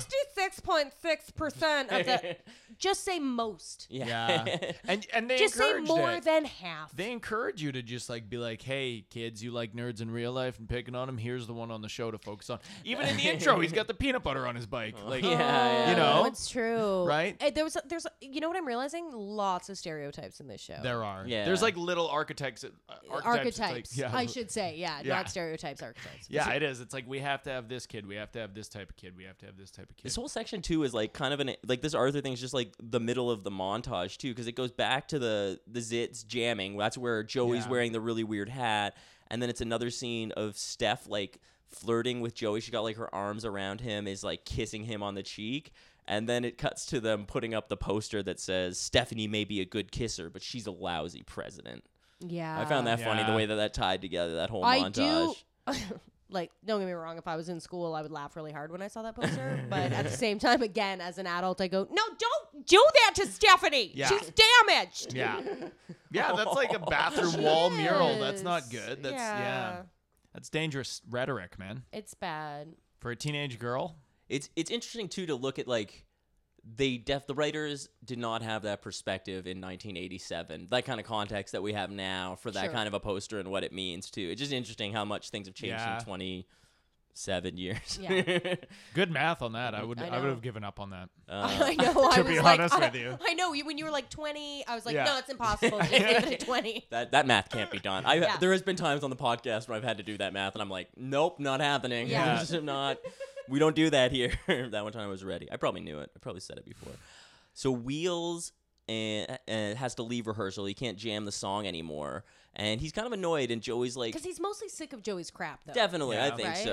66.6% of the. Just say most. Yeah. And they Just say encouraged more it. than half. They encourage you to just like be like, hey, kids, you like nerds in real life and picking on them. Here's the one on the show to focus on. Even in the intro, he's got the peanut butter on his bike. Like, Yeah, you know? it's true, Right? There's you know what I'm realizing? Lots of stereotypes in this show. there are. Yeah. There's like little archetypes. Archetypes. Archetypes. Like, yeah. I should say, yeah, Yeah. not stereotypes, archetypes. Yeah, it is. It's like we have to have this kid. We have to have this type of kid. We have to have this type of kid. This whole section too is like kind of like this Arthur thing is just like the middle of the montage too, because it goes back to the Zits jamming. That's where Joey's Yeah. wearing the really weird hat, and then it's another scene of Steph like flirting with Joey. She got like her arms around him, is like kissing him on the cheek, and then it cuts to them putting up the poster that says Stephanie may be a good kisser, but she's a lousy president. Yeah. I found that funny the Yeah. way that tied together, that whole I montage. do. Like, don't get me wrong. If I was in school, I would laugh really hard when I saw that poster. But at the same time, again, as an adult, I go, no, don't do that to Stephanie. Yeah. She's damaged. Yeah. Yeah, that's like a bathroom wall mural. That's not Yes. good. That's yeah. That's dangerous rhetoric, man. It's bad. For a teenage girl. It's interesting too to look at like the writers did not have that perspective in 1987, that kind of context that we have now for that Sure. kind of a poster and what it means too. It's just interesting how much things have changed Yeah. in 27 years. Yeah. Good math on that. I would I would know. have given up on that. I know. to I be was like, honest with you. I know. When you were like 20, I was like, Yeah. no, it's impossible. Just leave it at 20. that math can't be done. Yeah. There has been times on the podcast where I've had to do that math, and I'm like, nope, not happening. Yeah. Just not. We don't do that here. That one time I was ready. I probably knew it. I probably said it before. So Wheels has to leave rehearsal. He can't jam the song anymore, and he's kind of annoyed. And Joey's like, Because he's mostly sick of Joey's crap, though. definitely, I Yeah. think Right? so.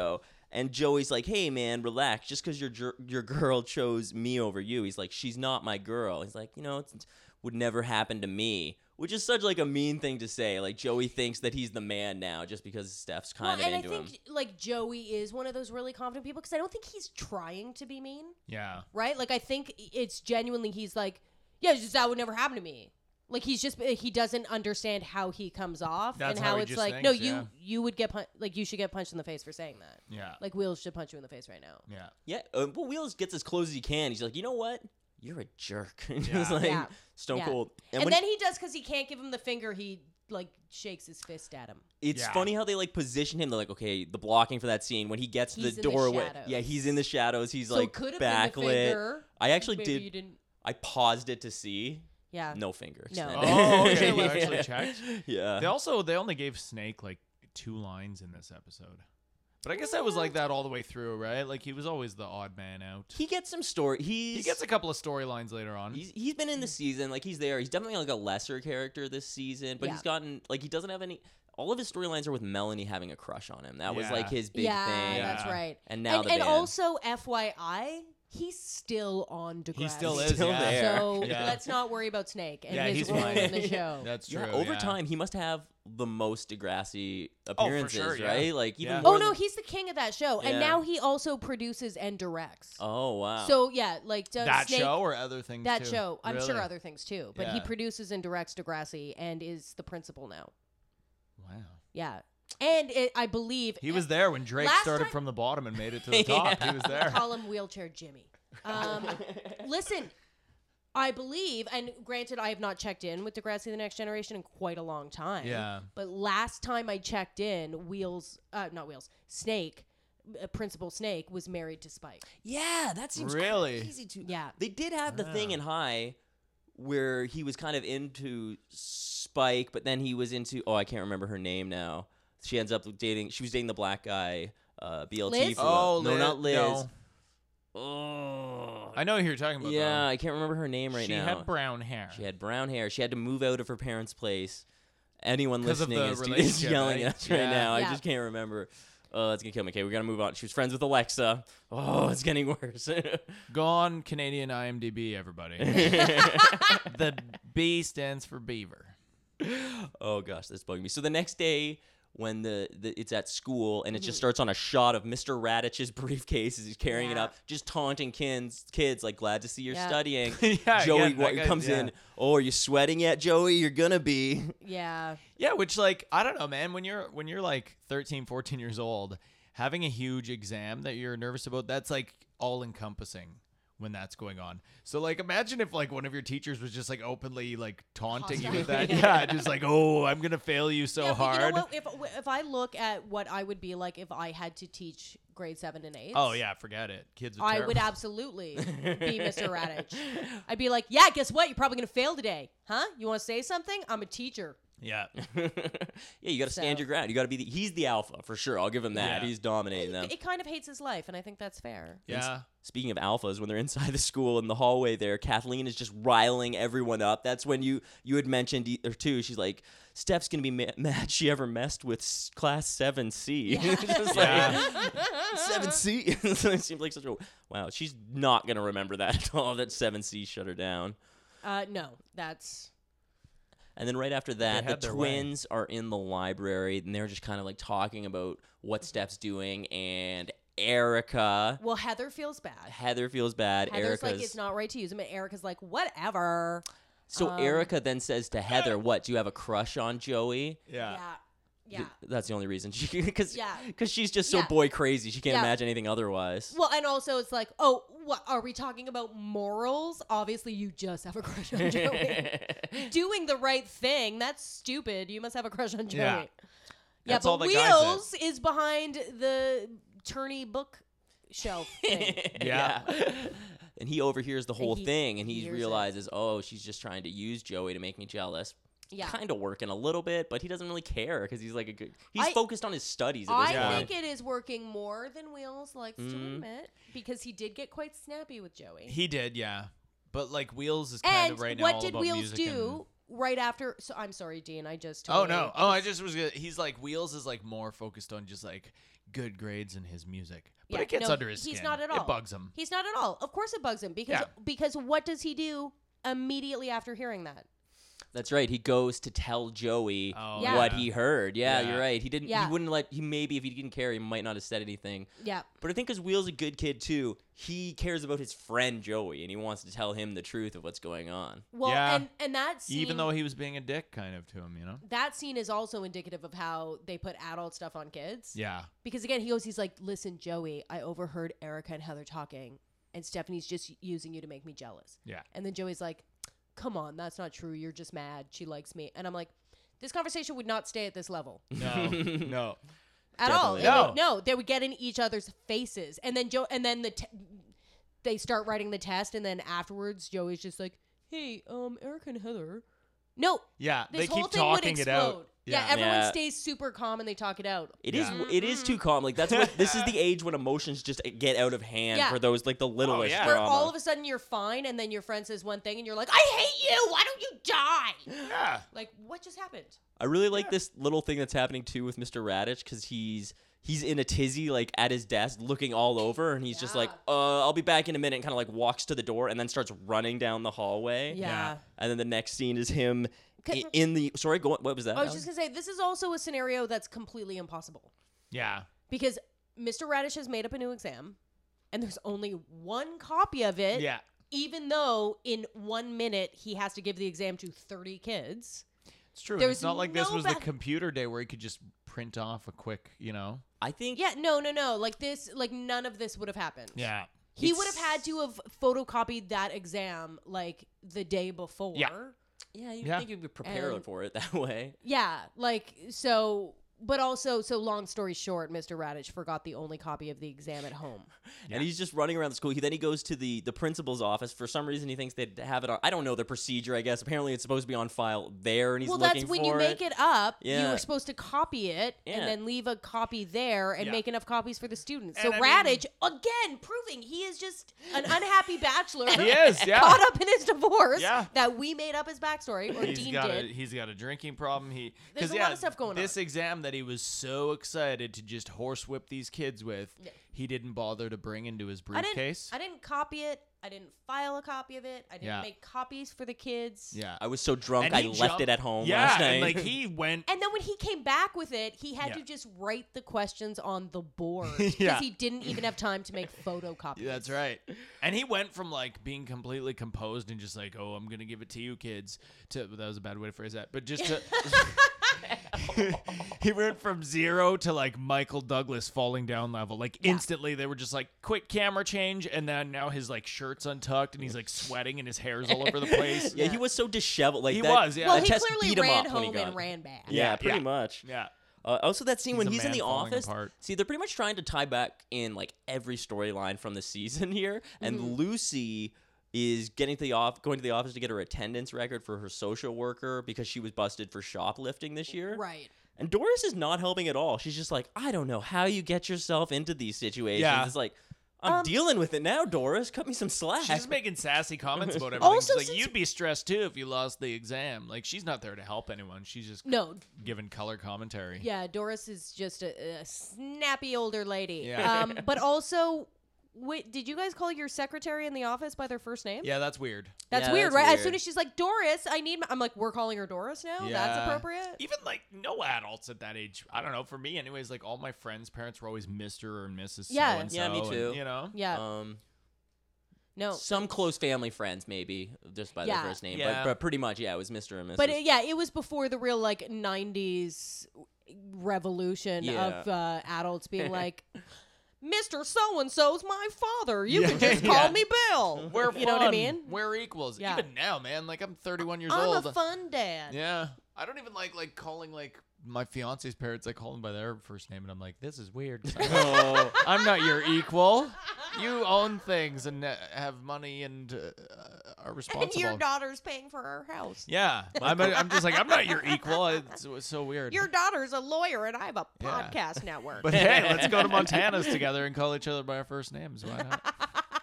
And Joey's like, hey, man, relax. Just because your girl chose me over you. He's like, she's not my girl. He's like, it would never happen to me. Which is such like a mean thing to say. Like Joey thinks that he's the man now just because Steph's kind of into him. And I think like Joey is one of those really confident people because I don't think he's trying to be mean. Yeah. Right? Like I think it's genuinely he's like, yeah, that would never happen to me. Like he doesn't understand how he comes off That's and how how he it's just like, thinks, no, yeah. you would get you should get punched in the face for saying that. Yeah. Like Wheels should punch you in the face right now. Yeah. Yeah, but Wheels gets as close as he can. He's like, you know what? You're a jerk. Just Yeah. like Yeah. Stone Yeah. Cold. And when then he does because he can't give him the finger. He like shakes his fist at him. it's Yeah. funny how they like position him. They're like, okay, the blocking for that scene when he gets to He's the in the doorway. shadows. Yeah, he's in the shadows. He's So like could have been the backlit. finger. I actually Maybe did. you didn't. I paused it to see. Yeah. No finger. No. extended. Oh, okay. You Yeah. actually checked? Yeah. They only gave Snake like 2 lines in this episode. But I guess that was like that all the way through, right? Like he was always the odd man out. He gets some story. He gets a couple of storylines later on. He's been in the season. Like he's there. He's definitely like a lesser character this season, but Yeah. he's gotten like he doesn't have any. All of his storylines are with Melanie having a crush on him. That was Yeah. like his big Yeah, thing. that's Yeah. right. And now the and band. also FYI, he's still on Degrassi. He still is, Still yeah. there. So Yeah. let's not worry about Snake and Yeah, his he's role fine. in the show. That's true. Yeah, over time he must have the most Degrassi for appearances, sure, yeah. right? Like even Yeah. more Oh no, than- he's the king of that show, Yeah. and now he also produces and directs. Oh wow. So yeah, like that Snake, show or other things that too? show. I'm sure Really? other things too, but he Yeah. produces and directs Degrassi and is the principal now. Wow. Yeah, and I believe He was there when Drake Last started time- from the bottom and made it to the top. He was there. Call him Wheelchair Jimmy. Listen, I believe, and granted, I have not checked in with Degrassi: The Next Generation in quite a long time. Yeah. But last time I checked in, Snake, Principal Snake, was married to Spike. yeah, that seems Really? crazy too. Yeah. They did have the thing in High where he was kind of into Spike, but then he was into I can't remember her name now. She ends up dating. She was dating the black guy, BLT. Liz? For Oh, no, not Liz. No. Oh, I know who you're talking about. yeah, though. I can't remember her name right she now. had brown hair. She had brown hair. She had to move out of her parents' place. Anyone 'Cause of listening the is relationship, yelling right? at us right Yeah. now. Yeah. I just can't remember. Oh, it's gonna kill me. Okay, we gotta move on. She was friends with Alexa. Oh, it's getting worse. Go on Canadian IMDb, everybody. The B stands for beaver. Oh gosh, that's bugging me. So the next day, when it's at school and it just starts on a shot of Mr. Radich's briefcase as he's carrying it Yeah. up, just taunting kids, like glad to see you're Yeah. studying. Yeah, Joey again, that guy- comes yeah. in. Oh, are you sweating yet, Joey? You're gonna be. Yeah. Yeah, which like I don't know, man. When you're like 13, 14 years old, having a huge exam that you're nervous about, that's like all encompassing when that's going on. So like imagine if like one of your teachers was just like openly like taunting you with that. Yeah, just like, "Oh, I'm going to fail you so Yeah, but hard." You know what? If I look at what I would be like if I had to teach grade 7 and 8. Oh yeah, forget it. Kids are I terrible. would absolutely be Mr. Radich. I'd be like, yeah, guess what? You're probably going to fail today. Huh? You want to say something? I'm a teacher. Yeah. Yeah, you got to stand So- your ground. You got to be. He's the alpha for sure. I'll give him that. Yeah. He's dominating them. It kind of hates his life, and I think that's fair. Yeah. Speaking of alphas, when they're inside the school in the hallway there, Kathleen is just riling everyone up. That's when you had mentioned either too. She's like, Steph's going to be mad she ever messed with class 7C. Just like, 7C. So it seems like such a, wow, she's not going to remember that at all, that 7C shut her down. No, that's... And then right after that, had the their way. twins are in the library, and they're just kind of like talking about what Steph's doing, and Erica... Well, Heather feels bad. Heather feels bad. Heather's like, Erica's it's not right to use him. And Erica's like, whatever. So Erica then says to Heather, "What? Do you have a crush on Joey?" Yeah. Yeah. That's the only reason she because Yeah. she's just so Yeah. boy crazy. She can't Yeah. imagine anything otherwise. Well, and also it's like, oh, what are we talking about morals? Obviously, you just have a crush on Joey. Doing the right thing, that's stupid. You must have a crush on Joey. Yeah. Yeah, That's but all the guy said. Wheels is behind the tourney bookshelf thing. Yeah. And he overhears the whole he thing, and he hears it. realizes, oh, she's just trying to use Joey to make me jealous. Yeah. Kind of working a little bit, but he doesn't really care because he's like he's I- focused on his studies at this I point. think it is working more than Wheels likes to Mm-hmm. admit because he did get quite snappy with Joey. He did, yeah. But like Wheels is kind And of right now what all did about Wheels music do right after. So I'm sorry, Dean. I just. Oh Totally, no! Oh, I just was. He's like Wheels is like more focused on just like good grades in his music, but it gets under his skin. He's not at all. It bugs him. He's not at all. Of course, it bugs him because what does he do immediately after hearing that? That's right. He goes to tell Joey Yeah. what he heard. Yeah, Yeah. you're right. He didn't. Yeah. He wouldn't let. He maybe if he didn't care, he might not have said anything. Yeah. But I think because Wheel's a good kid too, he cares about his friend Joey, and he wants to tell him the truth of what's going on. Well, Yeah. and that scene, Even though he was being a dick, kind of to him, you know. that scene is also indicative of how they put adult stuff on kids. Yeah. Because again, he's like, listen, Joey, I overheard Erica and Heather talking, and Stephanie's just using you to make me jealous. Yeah. And then Joey's like, come on, that's not true. You're just mad. She likes me. And I'm like, this conversation would not stay at this level No. No. at all. Definitely. No, they would get in each other's faces. And then they start writing the test, and then afterwards, Joey's just like, hey, Erica and Heather. No, Yeah. this They whole keep thing would talking it explode. out. Yeah, everyone Yeah. stays super calm and they talk it out. It Yeah. is too calm. Like that's what this is the age when emotions just get out of hand Yeah. for those like the littlest yeah. Where drama. all of a sudden you're fine, and then your friend says one thing, and you're like, I hate you. Why don't you die? Yeah. Like, what just happened? I really like this little thing that's happening too with Mr. Radich because he's in a tizzy like at his desk looking all over, and he's just like, I'll be back in a minute, and kind of like walks to the door and then starts running down the hallway. Yeah. And then the next scene is him Ca- in the sorry, what was that? I was just going to say, this is also a scenario that's completely impossible. Yeah. Because Mr. Radish has made up a new exam, and there's only one copy of it, Yeah. even though in 1 minute he has to give the exam to 30 kids. It's true. There's It's not like this no was the back- computer day where he could just print off a quick, you know. I think Yeah, no. Like this, like none of this would have happened. Yeah. He It's- would have had to have photocopied that exam like the day before. Yeah. yeah, you Yeah. think you'd be prepared And- for it that way. Yeah, like so. But also, so long story short, Mr. Radich forgot the only copy of the exam at home. And he's just running around the school. Then he goes to the principal's office. For some reason, he thinks they'd have it on. I don't know the procedure, I guess. Apparently, it's supposed to be on file there, and he's Well, looking that's when for you make it up. You Yeah. were supposed to copy it Yeah. and then leave a copy there and Yeah. make enough copies for the students. And So I mean- Radich, again, proving he is just an unhappy bachelor. He is, yeah. Caught up in his divorce. Yeah. That we made up his backstory, or He's Dean got did. he's got a drinking problem. There's 'cause, a lot of stuff going This on. exam that he was so excited to just horsewhip these kids with, Yeah. he didn't bother to bring into his I briefcase. didn't copy it. I didn't file a copy of it. I didn't Yeah. make copies for the kids. Yeah. I was so drunk, And I he left jumped- it at home Yeah, last night. and like he went. And then when he came back with it, he had Yeah. to just write the questions on the board because Yeah. he didn't even have time to make photocopies. That's right. And he went from like being completely composed and just like, oh, I'm gonna give it to you kids, to that was a bad way to phrase that, but just to he went from 0 to like Michael Douglas falling down level. Like instantly they were just like quick camera change, and then now his like shirt's untucked and he's like sweating and his hair's all over the place. yeah, he was so disheveled. Like He that, was, yeah. Well, that he test clearly beat him ran up when he home got and it. ran back. Yeah, pretty Yeah. much. Yeah. Also, that scene when He's a he's in man the falling office. apart. See, they're pretty much trying to tie back in like every storyline from the season here, and Mm-hmm. Lucy is going to the office to get her attendance record for her social worker because she was busted for shoplifting this year. Right. And Doris is not helping at all. She's just like, I don't know how you get yourself into these situations. Yeah. It's like, I'm dealing with it now, Doris. Cut me some slack. She's just making sassy comments about everything. Also, She's like, since- you'd be stressed too if you lost the exam. Like, she's not there to help anyone. She's just No. giving color commentary. Yeah, Doris is just a snappy older lady. Yeah. But also, wait, did you guys call your secretary in the office by their first name? Yeah, that's weird. That's Yeah, weird, that's right? As weird. soon as she's like, Doris, I'm like, we're calling her Doris now? That's Yeah. appropriate? Even like no adults at that age. I don't know. For me, anyways, like all my friends' parents were always Mr. or Mrs. Yeah. So-and-so, Yeah, me too. And, you know? Yeah. No. Some close family friends, maybe, just by Yeah. their first name. Yeah. But pretty much, yeah, it was Mr. and Mrs. But it was before the real like 90s revolution Yeah. of adults being like, Mr. So-and-so's my father. You Yeah. can just call Yeah. me Bill. We're you know what I fun. mean? We're equals. Yeah. Even now, man. Like I'm 31 years I'm old. a fun dad. Yeah. I don't even like calling like my fiance's parents. I call them by their first name, and I'm like, this is weird. Oh. I'm not your equal. You own things and have money and are responsible. And your daughter's paying for our house. Yeah, I'm just like I'm not your equal. It's so weird. Your daughter's a lawyer, and I have a Yeah. podcast network. But hey, let's go to Montana's together and call each other by our first names. Why not?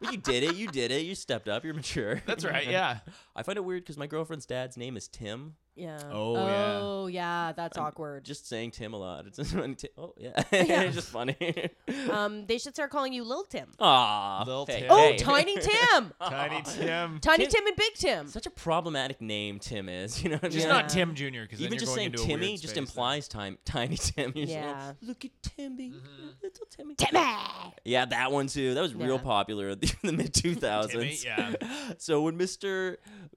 But you did it. You did it. You stepped up. You're mature. That's right. Yeah. I find it weird because my girlfriend's dad's name is Tim. Yeah. Oh, yeah. Oh, yeah. That's awkward. Just saying Tim a lot. It's just oh yeah, Yeah. it's just funny. They should start calling you Lil Tim. Aw, Lil hey, Tim. Oh, hey. Tiny Tim. Tiny Tim. Tiny Tim- Tim and Big Tim. Such a problematic name, Tim is. You know, what I Just mean? not Tim Jr. Because Even just saying Timmy just implies Tiny Tim. You're just like, Yeah. look at Timmy, little Timmy. Timmy. Yeah, that one too. That was real Yeah. popular in the mid 2000s. Yeah. So when Mr.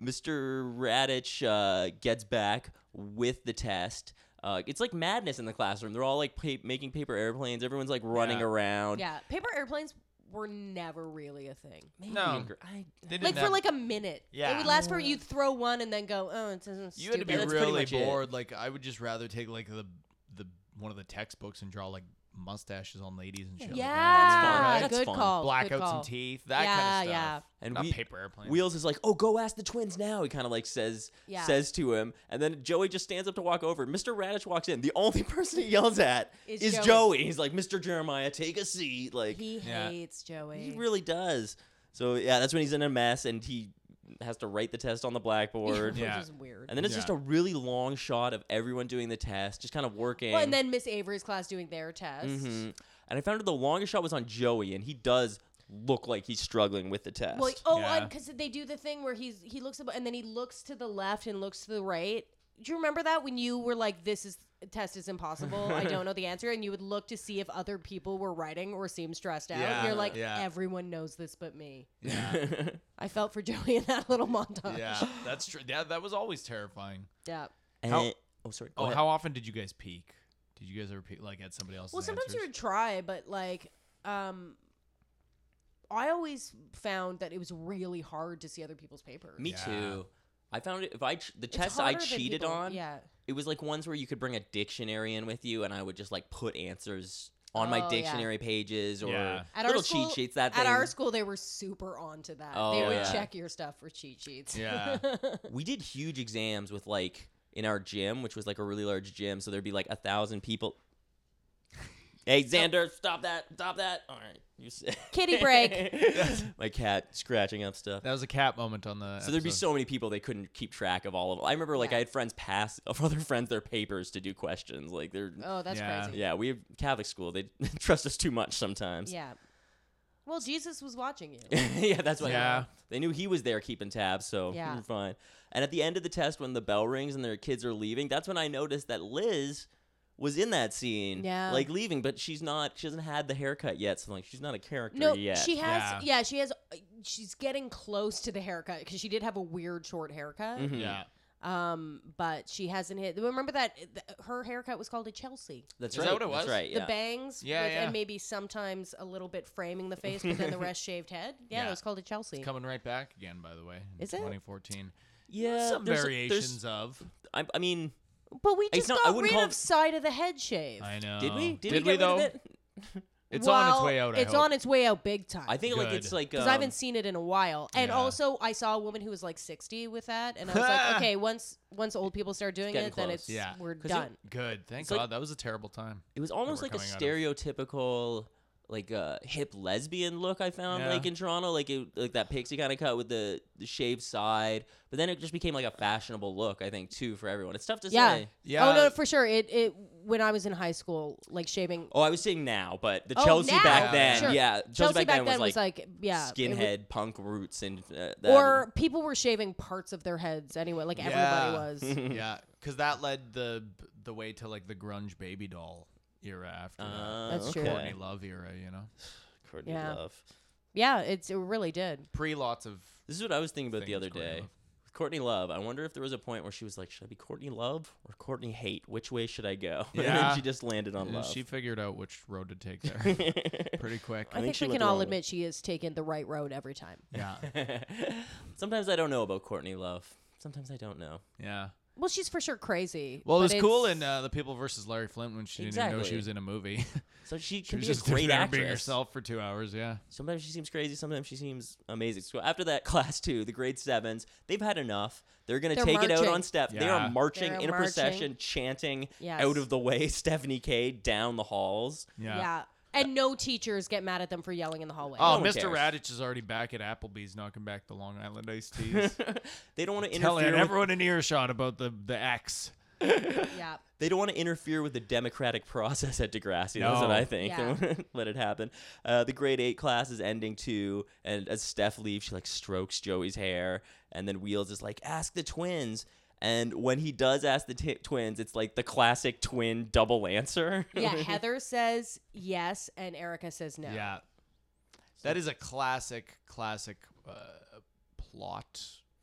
Radich gets back with the test, it's like madness in the classroom. They're all like making paper airplanes. Everyone's like running Yeah. around. Yeah. Paper airplanes were never really a thing. Maybe No. I, They Like didn't for have- like a minute. It Yeah. would last for, you'd throw one and then go, oh, it's stupid. You had to be That's pretty really much it. bored. Like I would just rather take like the one of the textbooks and draw like mustaches on ladies and shit. like that. Yeah. fun. That's Good fun. call. Black good out call. some teeth. That Yeah, kind of yeah. stuff. And Not we- paper airplanes. Wheels is like, oh, go ask the twins now. He kind of like says to him, and then Joey just stands up to walk over. Mr. Radich walks in. The only person he yells at Is is Joey. Joey. He's like, Mr. Jeremiah, take a seat. Like He Yeah. hates Joey. he really does. So yeah, that's when he's in a mess and he has to write the test on the blackboard. Yeah. Which is weird. And then it's just Yeah. a really long shot of everyone doing the test, just kind of working. Well, and then Miss Avery's class doing their test. Mhm. And I found out the longest shot was on Joey, and he does look like he's struggling with the test. Well, Yeah. because they do the thing where he looks up and then he looks to the left and looks to the right. Do you remember that when you were like, "This test is impossible. I don't know the answer," and you would look to see if other people were writing or seemed stressed out. Yeah, And you're like, yeah. everyone knows this but me. Yeah. I felt for Joey in that little montage. Yeah. That's true. Yeah, that was always terrifying. Yeah. And How- oh, sorry. Go Oh, ahead. how often did you guys peek? Did you guys ever peek like at somebody else's Well, sometimes answers? you would try, but like, I always found that it was really hard to see other people's papers. Me Yeah. too. I found it if the It's tests I harder than cheated people- on, Yeah. it was like ones where you could bring a dictionary in with you, and I would just like put answers on Oh, my yeah. dictionary pages or Yeah. At little our school, cheat sheets. That At thing. our school, they were super onto that. Oh, they would yeah. check your stuff for cheat sheets. Yeah. We did huge exams with like in our gym, which was like a really large gym, so there'd be like 1,000 people. Hey Xander, stop that! Stop that! All right, you sit. Kitty break. My cat scratching up stuff. That was a cat moment on the So there'd be episode. so many people they couldn't keep track of all of them. I remember like Yeah. I had friends pass of other friends their papers to do questions. Like they're Oh, that's Yeah. crazy. yeah, we have Catholic school. They trust us too much sometimes. Yeah. Well, Jesus was watching you. Yeah, that's why. Yeah. They knew he was there keeping tabs, so Yeah. you're fine. And at the end of the test, when the bell rings and their kids are leaving, that's when I noticed that Liz was in that scene, Yeah. like leaving, but she's not. She hasn't had the haircut yet, so like she's not a character No, yet. she has. Yeah. Yeah, she has. She's getting close to the haircut because she did have a weird short haircut. Mhm. Yeah. But she hasn't hit. Remember that her haircut was called a Chelsea. That's Is right. that what it That's was? right. The Yeah. bangs, Yeah, yeah. and maybe sometimes a little bit framing the face, but then the rest shaved head. Yeah, Yeah. it was called a Chelsea. Coming right back again, by the way. In Is it? 2014. Yeah. Some there's- variations of. I mean, But we It's just not- I got wouldn't rid call of it- side of the head shave. I know. did we? Did we we get rid of though? it? It's on its Well, way out. It's I hope. on its way out big time. I think like it's Good. like because I haven't seen it in a while. And Yeah. also, I saw a woman who was like 60 with that, and I was like, okay, once old people start doing getting it, then close. it's Yeah. we're 'Cause you- done. Good. Thank It's like- God. That was a terrible time. It was almost we're like a coming out of. stereotypical, like hip lesbian look I found Yeah. like in Toronto, like that pixie kind of cut with the shaved side. But then it just became like a fashionable look, I think, too, for everyone. It's tough to Yeah. say. Yeah. Oh no, for sure. It when I was in high school, like shaving. Oh, I was saying now, but the Oh, Chelsea now. back then, Sure. yeah, Chelsea back then was was like yeah, it was- skinhead punk roots and that. or people were shaving parts of their heads anyway. Like Yeah. everybody was. Yeah, because that led the way to like the grunge baby doll era after that. That's true. okay. Courtney Love era, you know. Courtney Yeah. Love. Yeah, it really did. Pre lots of This is what I was thinking about the things other Courtney day. Love. With Courtney Love, I wonder if there was a point where she was like, should I be Courtney Love or Courtney Hate? Which way should I go? And then Yeah. she just landed on Yeah, Love. she figured out which road to take there pretty quick. I think she we went can the all wrong way. admit she has taken the right road every time. Yeah, Sometimes I don't know about Courtney Love. Sometimes I don't know. yeah. Well, she's for sure crazy. Well, it but was cool it's- in The People versus Larry Flint when she didn't even know Exactly. she was in a movie. So she she can was be a just great there actress. being herself for 2 hours. Yeah. Sometimes she seems crazy. Sometimes she seems amazing. So after that class 2, the grade 7s, they've had enough. They're going to They're take it out marching. on Steph. They Yeah. are marching They're in a marching. procession, chanting Yes. out of the way Stephanie K down the halls. Yeah. Yeah. And no teachers get mad at them for yelling in the hallway. Oh, No one Mr. cares. Radich is already back at Applebee's knocking back the Long Island iced teas. They don't want to Telling interfere. everyone in earshot about the X. Yeah. They don't want to interfere with the democratic process at Degrassi. That's what No. I think. Yeah. They won't let it happen. The grade 8 class is ending too, and as Steph leaves, she like strokes Joey's hair, and then Wheels is like, "Ask the twins." And when he does ask the twins, it's like the classic twin double answer. Yeah, Heather says yes, and Erica says no. Yeah. That is a classic plot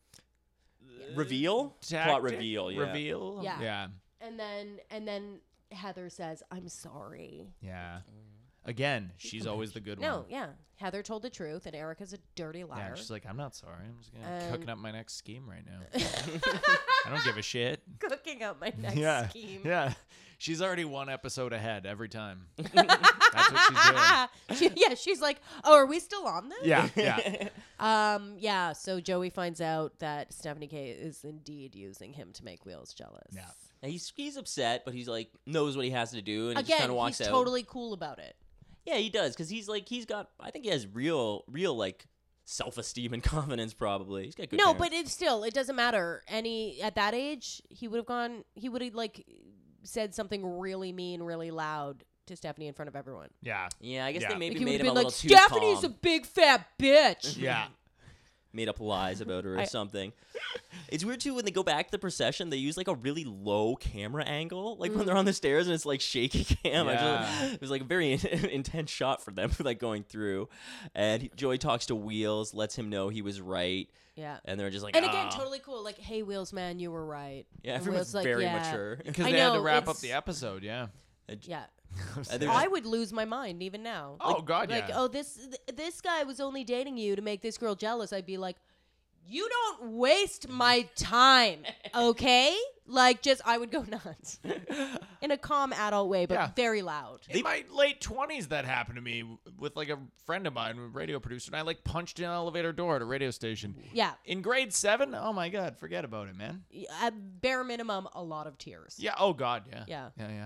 Reveal? tactic? Plot reveal, yeah. Reveal? Yeah. Yeah. And then Heather says, "I'm sorry." Yeah. Again, she's always the good No, one. yeah. Heather told the truth, and Erica's a dirty liar. Yeah, she's like, I'm not sorry. I'm just And- cooking up my next scheme right now. I don't give a shit. cooking up my next Yeah. scheme. Yeah. She's already one episode ahead every time. That's what she's doing. She's like, "Oh, are we still on this?" Yeah. Yeah. Yeah, so Joey finds out that Stephanie K is indeed using him to make Wheels jealous. Yeah. And he's upset, but he's like knows what he has to do, and he just Again, kind of walks he's out. totally cool about it. Yeah, he does, because he's got. I think he has real like self-esteem and confidence. Probably he's got good. No, parents. but it doesn't matter. At that age, he would have like said something really mean, really loud to Stephanie in front of everyone. Yeah. yeah, I guess Yeah. they maybe Like, he would made have him been a like, little too "Stephanie's calm. a big fat bitch." Yeah. Made up lies about her or something. It's weird too when they go back to the procession. They use like a really low camera angle, like when they're on the stairs and it's like shaky cam. Yeah. It was like a very intense shot for them, like going through. And Joey talks to Wheels, lets him know he was right, Yeah. and they're just like, And again, "Ah." totally cool. Like, "Hey, Wheels, man, you were right." Yeah, And everyone's Wheels like, very "Yeah." mature. Because I they had to know, wrap up it's- the episode, yeah. Yeah. And they're I just- would lose my mind even now. Oh, God, Like, yeah. "Oh, this guy was only dating you to make this girl jealous." I'd be like, "You don't waste my time, okay?" Like, just I would go nuts in a calm adult way, but Yeah. very loud. In my late 20s, that happened to me with like a friend of mine, a radio producer, and I like punched an elevator door at a radio station. Yeah, In grade 7, oh my God, forget about it, man. at bare minimum, a lot of tears. Yeah, oh God, yeah. Yeah. Yeah.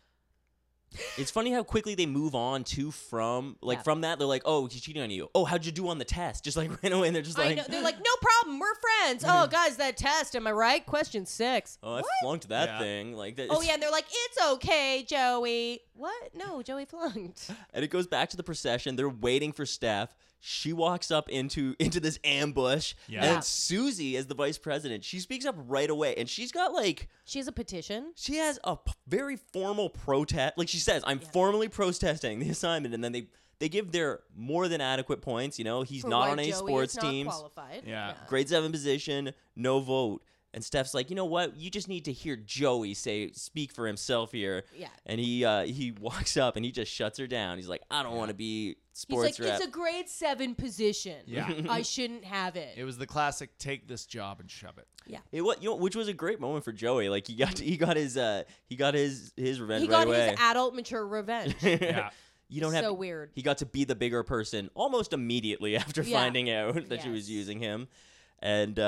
It's funny how quickly they move on from Yeah. from that. They're like, "Oh, he's cheating on you. Oh, how'd you do on the test?" Just like right away, and they're just I like, know. They're like, "No problem, we're friends." "Oh, guys, that test, am I right? Question 6. "Oh, I What? flunked that Yeah. thing." Like, that, Oh yeah, and they're like, "It's okay, Joey." What? No, Joey flunked. And it goes back to the procession. They're waiting for Steph. She walks up into this ambush. Yeah. And then Susie, as the vice president, she speaks up right away. And she's got like, She has a petition. she has a very formal protest. Like she says, "I'm formally protesting the assignment." And then they give their more than adequate points. You know, he's For not why on any Joey sports is not teams. qualified. Yeah. Grade 7 position, no vote. And Steph's like, "You know what? You just need to hear Joey speak for himself here." Yeah. And he walks up and he just shuts her down. He's like, "I don't want to be He's sports like, rep." "It's a grade 7 position. Yeah. I shouldn't have it." It was the classic take this job and shove it. Which was a great moment for Joey. Like he got his revenge He right got away. his adult mature revenge. Yeah. You don't have So to- weird. He got to be the bigger person almost immediately after Yeah. finding out that she was Yes. using him, and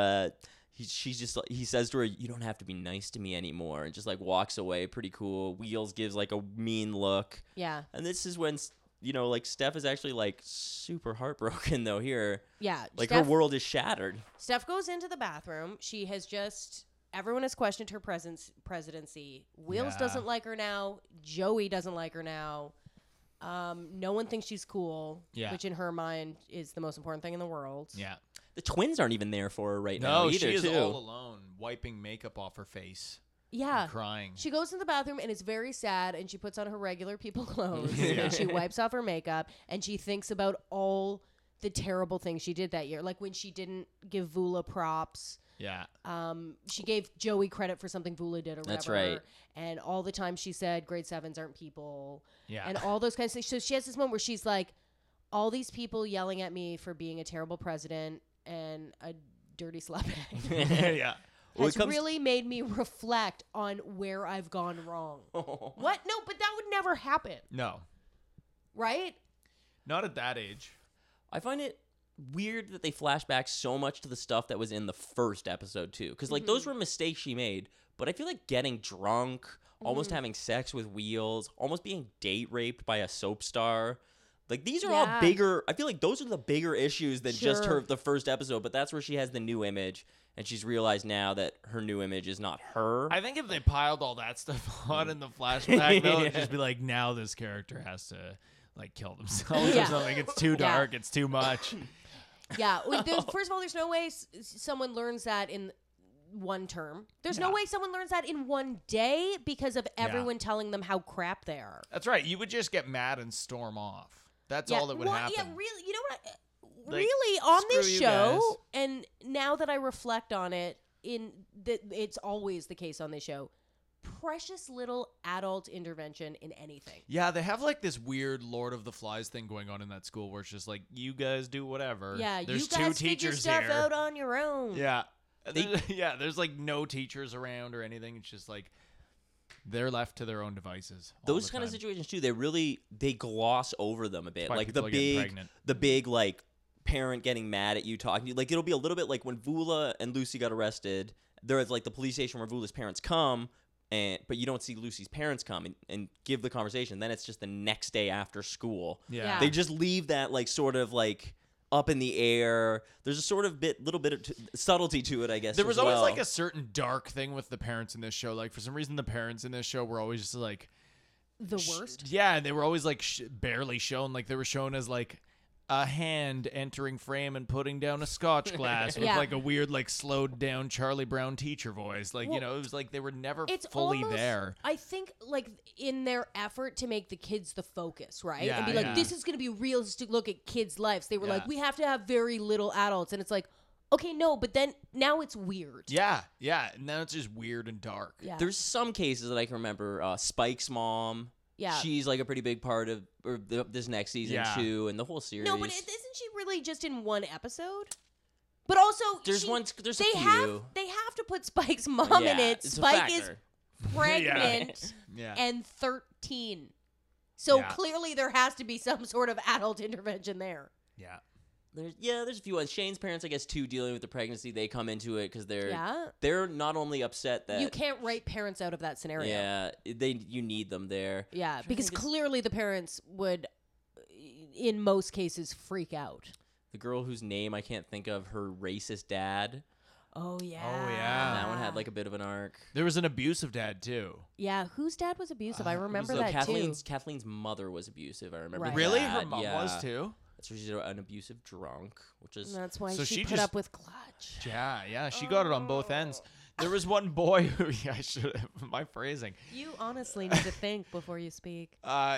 he says to her, "You don't have to be nice to me anymore," and just like walks away. Pretty cool. Wheels gives like a mean look, Yeah. and this is when like Steph is actually like super heartbroken though here. Yeah. Like Steph, her world is shattered. Steph goes into the bathroom. She has just everyone has questioned her presidency. Wheels Yeah. doesn't like her now. Joey doesn't like her now. No one thinks she's cool, Yeah. which in her mind is the most important thing in the world. Yeah. The twins aren't even there for her right now No, either. she is too. all alone, wiping makeup off her face, Yeah. and crying. She goes in the bathroom and it's very sad, and she puts on her regular people clothes Yeah. and she wipes off her makeup and she thinks about all the terrible things she did that year, like when she didn't give Vula props. Yeah. She gave Joey credit for something Vula did or whatever. That's right. And all the time she said grade 7s aren't people. Yeah. And all those kinds of things. So she has this moment where she's like, all these people yelling at me for being a terrible president and a dirty slutbag yeah. Well, has it comes- really made me reflect on where I've gone wrong. What? No, but that would never happen, No. right? Not at that age. I find it weird that they flash back so much to the stuff that was in the first episode too, because like those were mistakes she made, But I feel like getting drunk, almost having sex with wheels, almost being date raped by a soap star. Like, these are all Yeah. bigger. I feel like those are the bigger issues than just Sure. the first episode. But that's where she has the new image. And she's realized now that her new image is not her. I think if they piled all that stuff on in the flashback, though, it'd just be like, now this character has to like kill themselves Yeah. or something. It's too Yeah. dark. It's too much. Yeah. First of all, there's no way someone learns that in one term. There's no Yeah. way someone learns that in one day because of everyone telling them how crap they are. That's right. You would just get mad and storm off. That's Yeah, all that would happen. Yeah, really. You know what? Like, Really, on this screw you show, guys. and now that I reflect on it, it's always the case on this show. Precious little adult intervention in anything. Yeah, they have like this weird Lord of the Flies thing going on in that school where it's just like, you guys do whatever. Yeah, There's you guys two figure teachers stuff here. out on your own. Yeah. Yeah, there's like no teachers around or anything. It's just like they're left to their own devices. all Those the kind of time. situations too, they gloss over them a bit. why Like people are getting pregnant. the big like parent getting mad at you talking to you. Like, it'll be a little bit like when Vula and Lucy got arrested. There's like the police station where Vula's parents come, but you don't see Lucy's parents come and give the conversation. Then it's just the next day after school. Yeah. They just leave that like sort of like up in the air. There's a sort of little bit of subtlety to it, I guess. There was as always well. like a certain dark thing with the parents in this show. Like, for some reason, the parents in this show were always just like The worst. Yeah, and they were always like barely shown. Like, they were shown as like a hand entering frame and putting down a scotch glass with Yeah. like a weird like slowed down Charlie Brown teacher voice. Like, Well, it was like they were never It's fully almost, there. I think, like in their effort to make the kids the focus, right? Yeah, and be like, yeah. this is going to be a realistic look at kids' lives. They were Yeah. like, we have to have very little adults, and it's like, okay, no, but then now it's weird. Yeah, yeah. And now it's just weird and dark. Yeah. There's some cases that I can remember. Spike's mom. Yeah. She's like a pretty big part of this next season Yeah. too, and the whole series. No, but isn't she really just in one episode? But also, There's they a few. have to put Spike's mom in Yeah, it. it's a Spike is factor. pregnant Yeah. and 13. So Yeah. clearly there has to be some sort of adult intervention there. Yeah. There's a few ones. Shane's parents, I guess, too, dealing with the pregnancy. They come into it because Yeah. they're not only upset that You can't write parents out of that scenario. yeah you need them there. Yeah, because think it's- clearly the parents would, in most cases, freak out. The girl whose name I can't think of, her racist dad. Oh yeah. yeah. That one had like a bit of an arc. There was an abusive dad too. Yeah, whose dad was abusive? I remember So that Kathleen's mother was abusive. I remember. Right. Really? that, Her mom yeah. was too? That's where she's an abusive drunk, which too. is That's why So she she put just- up with Clutch. Yeah, she got it on both ends. There was one boy who I should have my phrasing. You honestly need to think before you speak.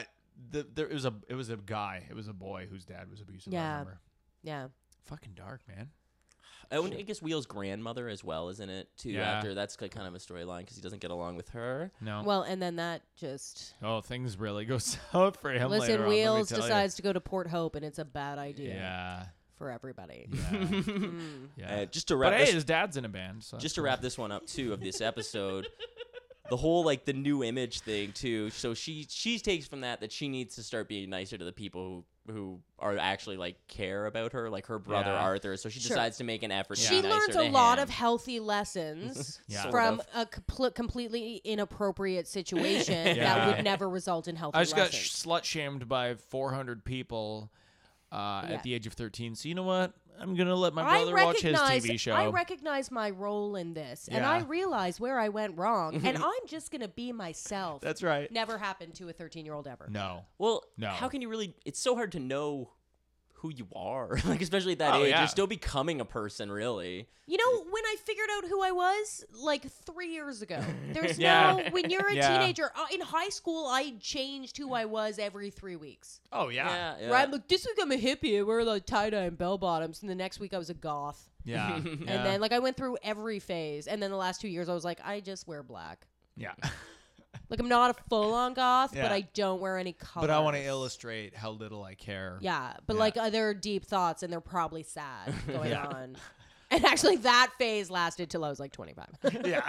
It was a guy. It was a boy whose dad was abusive. I Yeah. remember. Yeah. Fucking dark, man. I guess Wheel's grandmother as well, isn't it? Too. Yeah. After that's kind of a storyline because he doesn't get along with her. No. Well, and then that just Oh, things really go south for him. listen. later on, let me Wheels tell ya. decides to go to Port Hope, and it's a bad idea Yeah. for everybody. Yeah. yeah. Just to wrap But hey, this, his dad's in a band. So just to wrap this one up too of this episode, the whole like the new image thing too. So she takes from that she needs to start being nicer to the people who are actually like care about her, like her brother Yeah. Arthur. So she Sure. decides to make an effort. to She be learns nicer a to lot him. of healthy lessons Yeah. Sort from of. a completely inappropriate situation Yeah. that would never result in healthy I just got lessons. slut shamed by 400 people Yeah. at the age of 13. So you know what? I'm gonna let my brother watch his TV show. I recognize my role in this, and Yeah. I realize where I went wrong, and I'm just gonna be myself. That's right. Never happened to a 13-year-old ever. No. Well, No. how can you really? It's so hard to know who you are, like especially at that Oh, age. yeah. You're still becoming a person, really. You know, when I figured out who I was, like 3 years ago, there's Yeah. no. When you're a Yeah. teenager, in high school, I changed who I was every 3 weeks. Oh yeah. Yeah. Right? Like this week I'm a hippie, I wear like tie dye and bell bottoms, and the next week I was a goth. Yeah. And then like I went through every phase, and then the last 2 years I was like, I just wear black. yeah. Like I'm not a full on goth, Yeah. but I don't wear any colors. But I want to illustrate how little I care. Yeah, but Yeah. like there are deep thoughts, and they're probably sad going Yeah. on. And actually, that phase lasted till I was like 25. Yeah.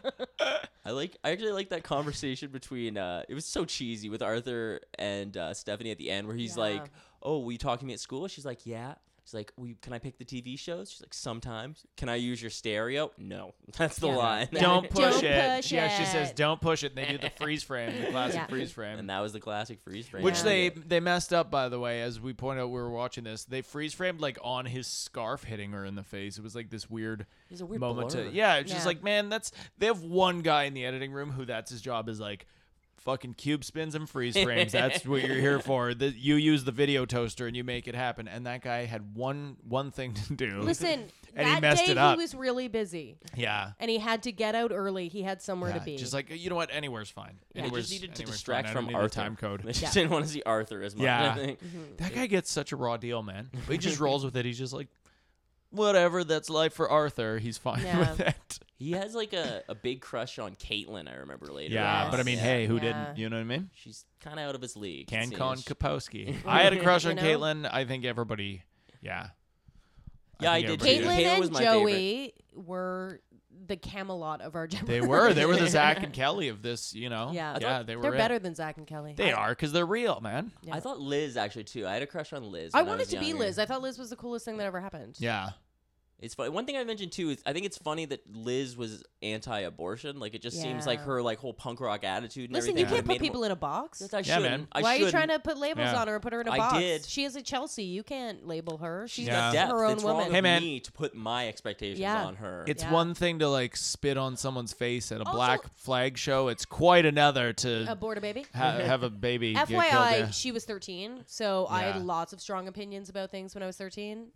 I actually like that conversation between it was so cheesy with Arthur and Stephanie at the end where he's Yeah. like, "Oh, were you talking to me at school?" She's like, "Yeah." He's like, can I pick the TV shows? She's like, sometimes. Can I use your stereo? No. That's the Yeah. line. Yeah. Don't push Don't it. push Yeah, she it. says don't push it. And they do the freeze frame, the classic Yeah. freeze frame. And that was the classic freeze frame. Which Yeah. they messed up, by the way, as we pointed out, we were watching this. They freeze framed like on his scarf hitting her in the face. It was like this weird It's a weird moment. blur. It's just Yeah. like, man, they have one guy in the editing room who that's his job is like fucking cube spins and freeze frames. That's what you're here for. You use the video toaster and you make it happen. And that guy had one thing to do. Listen, And he that messed day it up. he was really busy, Yeah. and he had to get out early. He had somewhere to be. Just like, you know what? Anywhere's fine. They Anywhere's, just needed to anywhere's distract fine. I don't from need Arthur. the time code. They just Yeah. didn't want to see Arthur as much. Yeah. I think. That guy gets such a raw deal, man. But he just rolls with it. He's just like, whatever, that's life for Arthur. He's fine Yeah. with it. He has like a big crush on Caitlyn, I remember later. Yeah, Yes. but I mean, Yeah. hey, who Yeah. didn't? You know what I mean? She's kind of out of his league. it CanCon seems. Kapowski. I had a crush You on know? Caitlyn. I think everybody, yeah. Yeah, I think did everybody too. Caitlyn Caitlyn was and my Joey were the Camelot of our They generation. were. They were the Zach and Kelly of this, you know? Yeah. Yeah, they were. They're it. better than Zach and Kelly. They are, because they're real, man. Yeah. I thought Liz actually too. I had a crush on Liz. I when wanted was to be younger. Liz. I thought Liz was the coolest thing that ever happened. Yeah. It's funny. One thing I mentioned too is I think it's funny that Liz was anti-abortion. Like it just seems like Yeah. her like whole punk rock attitude and Listen, everything. you can't made put him- people in a box. Yes, I Yeah, shouldn't. man. I Why are you shouldn't. trying to put labels Yeah. on her and put her in a I box? did. She is a Chelsea. You can't label her. She's Yeah. Depth. her own It's wrong woman. of Hey, man. me to put my expectations Yeah. on her. It's Yeah. one thing to like spit on someone's face at a Also- black flag show. It's quite another to Abort a baby. have a baby get killed. FYI, Yeah. she was 13, so I Yeah. had lots of strong opinions about things when I was 13.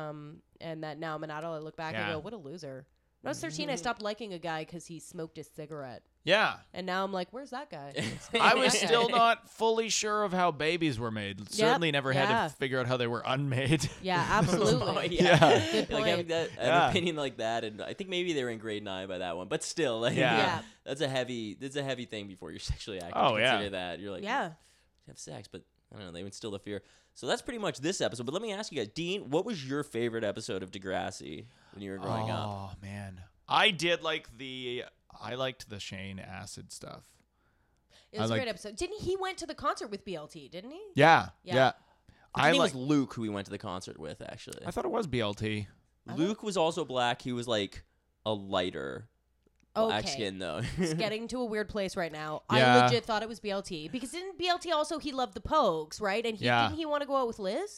And that now I'm an adult, I look back and Yeah. go, what a loser. When I was 13, I stopped liking a guy because he smoked a cigarette. Yeah. And now I'm like, where's that guy? I was still not fully sure of how babies were made. Certainly never yeah. had to figure out how they were unmade. Yeah, absolutely. Oh, Yeah. Good Like point. having that Yeah. an opinion like that, and I think maybe they were in grade 9 by that one, but still, like, Yeah. Yeah. that's a heavy thing before you're sexually active. Oh, to yeah. consider that you're like, Yeah. have sex, but I don't know, they would still the fear. So that's pretty much this episode. But let me ask you guys, Dean, what was your favorite episode of Degrassi when you were growing up? Oh man, I liked the Shane Acid stuff. It was I a great like- episode. Didn't he went to the concert with BLT, didn't he? Yeah, Yeah. yeah. I think it like. was Luke who we went to the concert with, actually. I thought it was BLT. Luke was also black. He was like a lighter black Okay. skin, though. It's getting to a weird place right now. Yeah. I legit thought it was BLT because didn't BLT also he loved the Pogues, right? And Yeah. didn't he want to go out with Liz?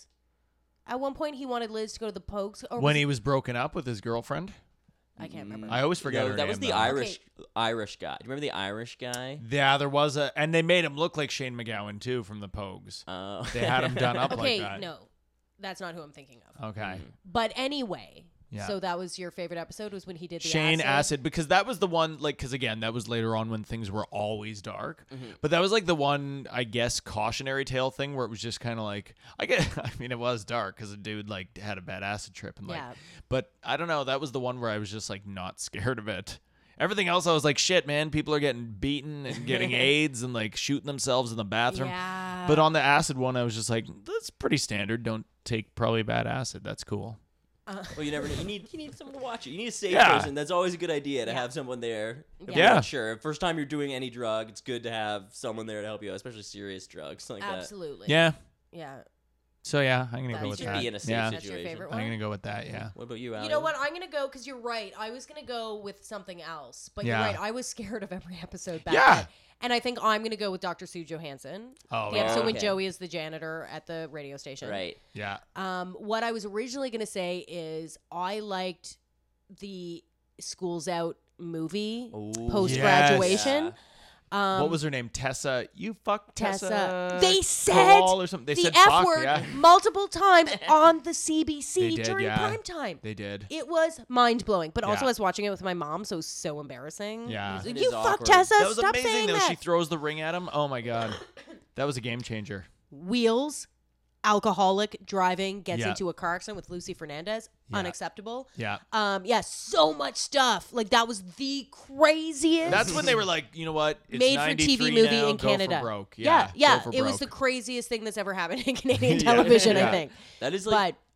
At one point, he wanted Liz to go to the Pogues. Or When was he was broken up with his girlfriend. I can't remember. I always forget No, her that name, was the though. Irish guy. Do you remember the Irish guy? Yeah, there was and they made him look like Shane McGowan too from the Pogues. They They had him done up Okay, like that. no, that's not who I'm thinking of. Okay. But anyway, Yeah. so that was your favorite episode was when he did the Shane acid. Acid, because that was the one, like, because again, that was later on when things were always dark. Mm-hmm. But that was like the one, I guess, cautionary tale thing where it was just kind of like, I mean, it was dark because the dude like had a bad acid trip and like, Yeah. but I don't know, that was the one where I was just like not scared of it. Everything else, I was like, shit, man, people are getting beaten and getting AIDS and like shooting themselves in the bathroom. Yeah. But on the acid one, I was just like, that's pretty standard. Don't take probably bad acid. That's cool. Well, you never know. You need someone to watch it. You need a safe Yeah. person. That's always a good idea to Yeah. have someone there. If Yeah. you're Yeah. not sure. First time you're doing any drug, it's good to have someone there to help you out, especially serious drugs like Absolutely. Yeah. Yeah. So yeah, I'm gonna That's go with that. your- that. Be in a safe Yeah, That's your situation. favorite I'm one? gonna go with that. Yeah. What about you, Allie? You know what? I'm gonna go because you're right. I was gonna go with something else, but Yeah. you're right. I was scared of every episode back Yeah. then. And I think I'm gonna go with Dr. Sue Johansson. Oh, The episode when okay. Joey is the janitor at the radio station. Right. Yeah. What I was originally gonna say is I liked the Schools Out movie Ooh. post graduation. Yeah. What was her name? Tessa. You fuck Tessa. They said Call or something. They the said F fuck, word yeah. multiple times on the CBC They did, during yeah. prime time. They did. It was mind blowing, but also Yeah. I was watching it with my mom, so it was so embarrassing. Yeah. It was like, It you is fuck awkward. Tessa, That was stop amazing saying though. that. She throws the ring at him. Oh my god. That was a game changer. Wheels, alcoholic, driving, gets Yeah. into a car accident with Lucy Fernandez. Yeah. Unacceptable. Yeah. Yeah, so much stuff. Like that was the craziest. That's when they were like, you know what? It's made for 93 TV movie now, in go Canada. For broke. Yeah. Go for It was broke. the craziest thing that's ever happened in Canadian Yeah. television, Yeah. I think. That is like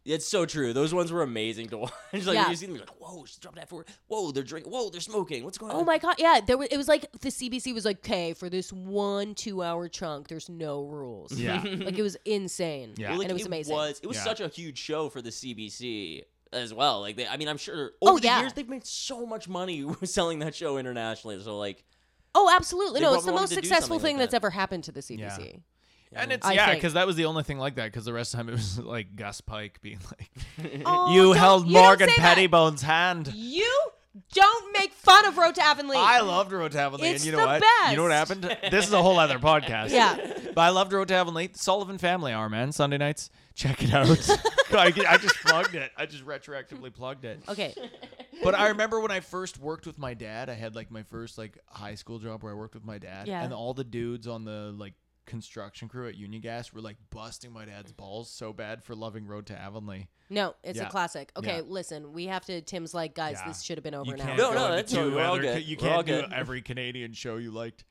It's so true. Those ones were amazing to watch. Like Yeah. you see them, you're like, whoa, she's dropping that forward. Whoa, they're drinking. Whoa, they're smoking. What's going on? Oh my god, yeah. It was like the CBC was like, okay, for this 1 2-hour chunk, there's no rules. Yeah. Like it was insane. Yeah. And Like, it was amazing. It was Yeah. such a huge show for the CBC as well. Like, I'm sure Oh, over the yeah. years they've made so much money selling that show internationally. So like, Oh, absolutely. They No, it's the probably most wanted to do successful something thing like that's that. ever happened to the CBC. And it's I yeah, think. because that was the only thing like that. Because the rest of the time it was like Gus Pike being like, Oh, "You don't- held you don't Morgan say that. Pettibone's hand." You don't make fun of Road to Avonlea. I loved Road to Avonlea, It's and you know the what? best. You know what happened? This is a whole other podcast. Yeah. But I loved Road to Avonlea. Sullivan Family Hour, man. Sunday nights. Check it out. I just plugged it. I just retroactively plugged it. Okay. But I remember when I first worked with my dad, I had like my first like high school job where I worked with my dad. Yeah. And all the dudes on the like construction crew at Union Gas were like busting my dad's balls so bad for loving Road to Avonlea. No, it's a Yeah. classic. Okay, Yeah. listen, we have to. Tim's like, guys, Yeah. this should have been over You now. can't No, go no, into that's two all- we're all other- good. You We're all can't do good. every Canadian show you liked.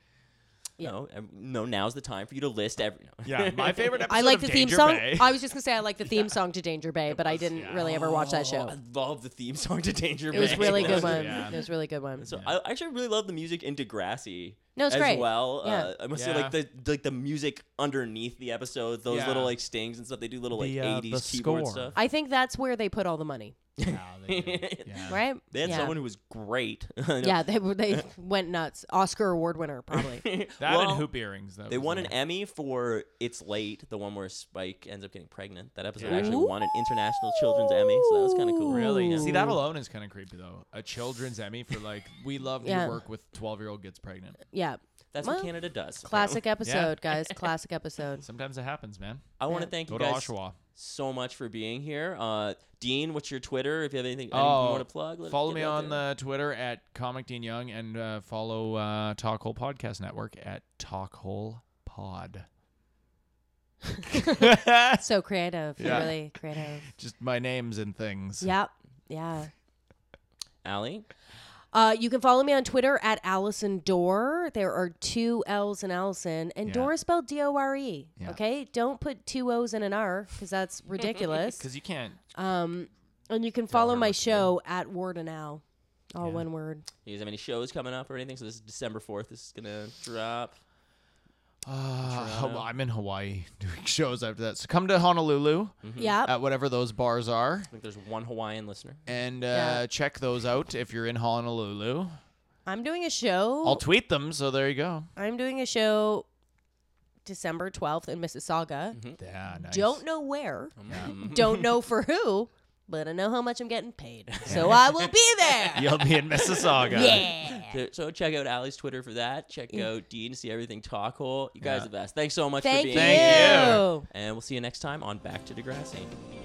no, now's the time for you to list every. No. Yeah, my favorite episode I like of the theme Danger song. Bay. I was just gonna say I like the theme song to Danger Bay, but I didn't really ever watch that Oh, show. I love the theme song to Danger Bay. It was really good one. Yeah. It was really good one. So I actually really love the music in Degrassi. No, it's as great. well. Yeah. I must say, Yeah. like the music underneath the episodes, those Yeah. little like stings and stuff. They do little like The, 80s the keyboard score. stuff. I think that's where they put all the money, Yeah, they do. Yeah. right? They had yeah. someone who was great. Yeah, they went nuts. Oscar award winner, probably. That Well, and hoop earrings. That They was won an there. Emmy for It's Late, the one where Spike ends up getting pregnant. That episode actually won an International Children's Emmy, so that was kind of cool. Really? Yeah. See, that alone is kind of creepy, though. A children's Emmy for, like, we love Yeah. your work with 12-year-old gets pregnant. Yeah, That's Well, what Canada does. classic episode, guys. Classic episode. Sometimes it happens, man. I want to Yeah. thank Go you to guys Oshawa. so much for being here. Dean, what's your Twitter? If you have anything you Oh, want to plug, follow get me it out on there. the Twitter at Comic Dean Young and follow Talk Hole Podcast Network at Talk Hole Pod. So creative. Yeah. Really creative. Just my names and things. Yep. Yeah. Allie? You can follow me on Twitter at Allison Dorr. There are 2 L's in Allison, and Yeah. Dorr is spelled Dore. Yeah. Okay, don't put 2 O's and an R because that's ridiculous. Because you can't. And you can follow her my what to do. show at Ward and Al, all Yeah. one word. You guys have any shows coming up or anything? So this is December 4th. This is going to drop. I'm in Hawaii doing shows after that. So come to Honolulu Yeah. at whatever those bars are. I think there's one Hawaiian listener. And Yeah. check those out if you're in Honolulu. I'm doing a show. I'll tweet them, so there you go. I'm doing a show December 12th in Mississauga. Yeah, nice. Don't know where. Mm. Don't know for who, but I know how much I'm getting paid. So I will be there. You'll be in Mississauga. Yeah. So check out Allie's Twitter for that. Check out Dean to see everything Talk Hole. You guys Yeah. are the best. Thanks so much for Thank being you. here. Thank you. And we'll see you next time on Back to Degrassi.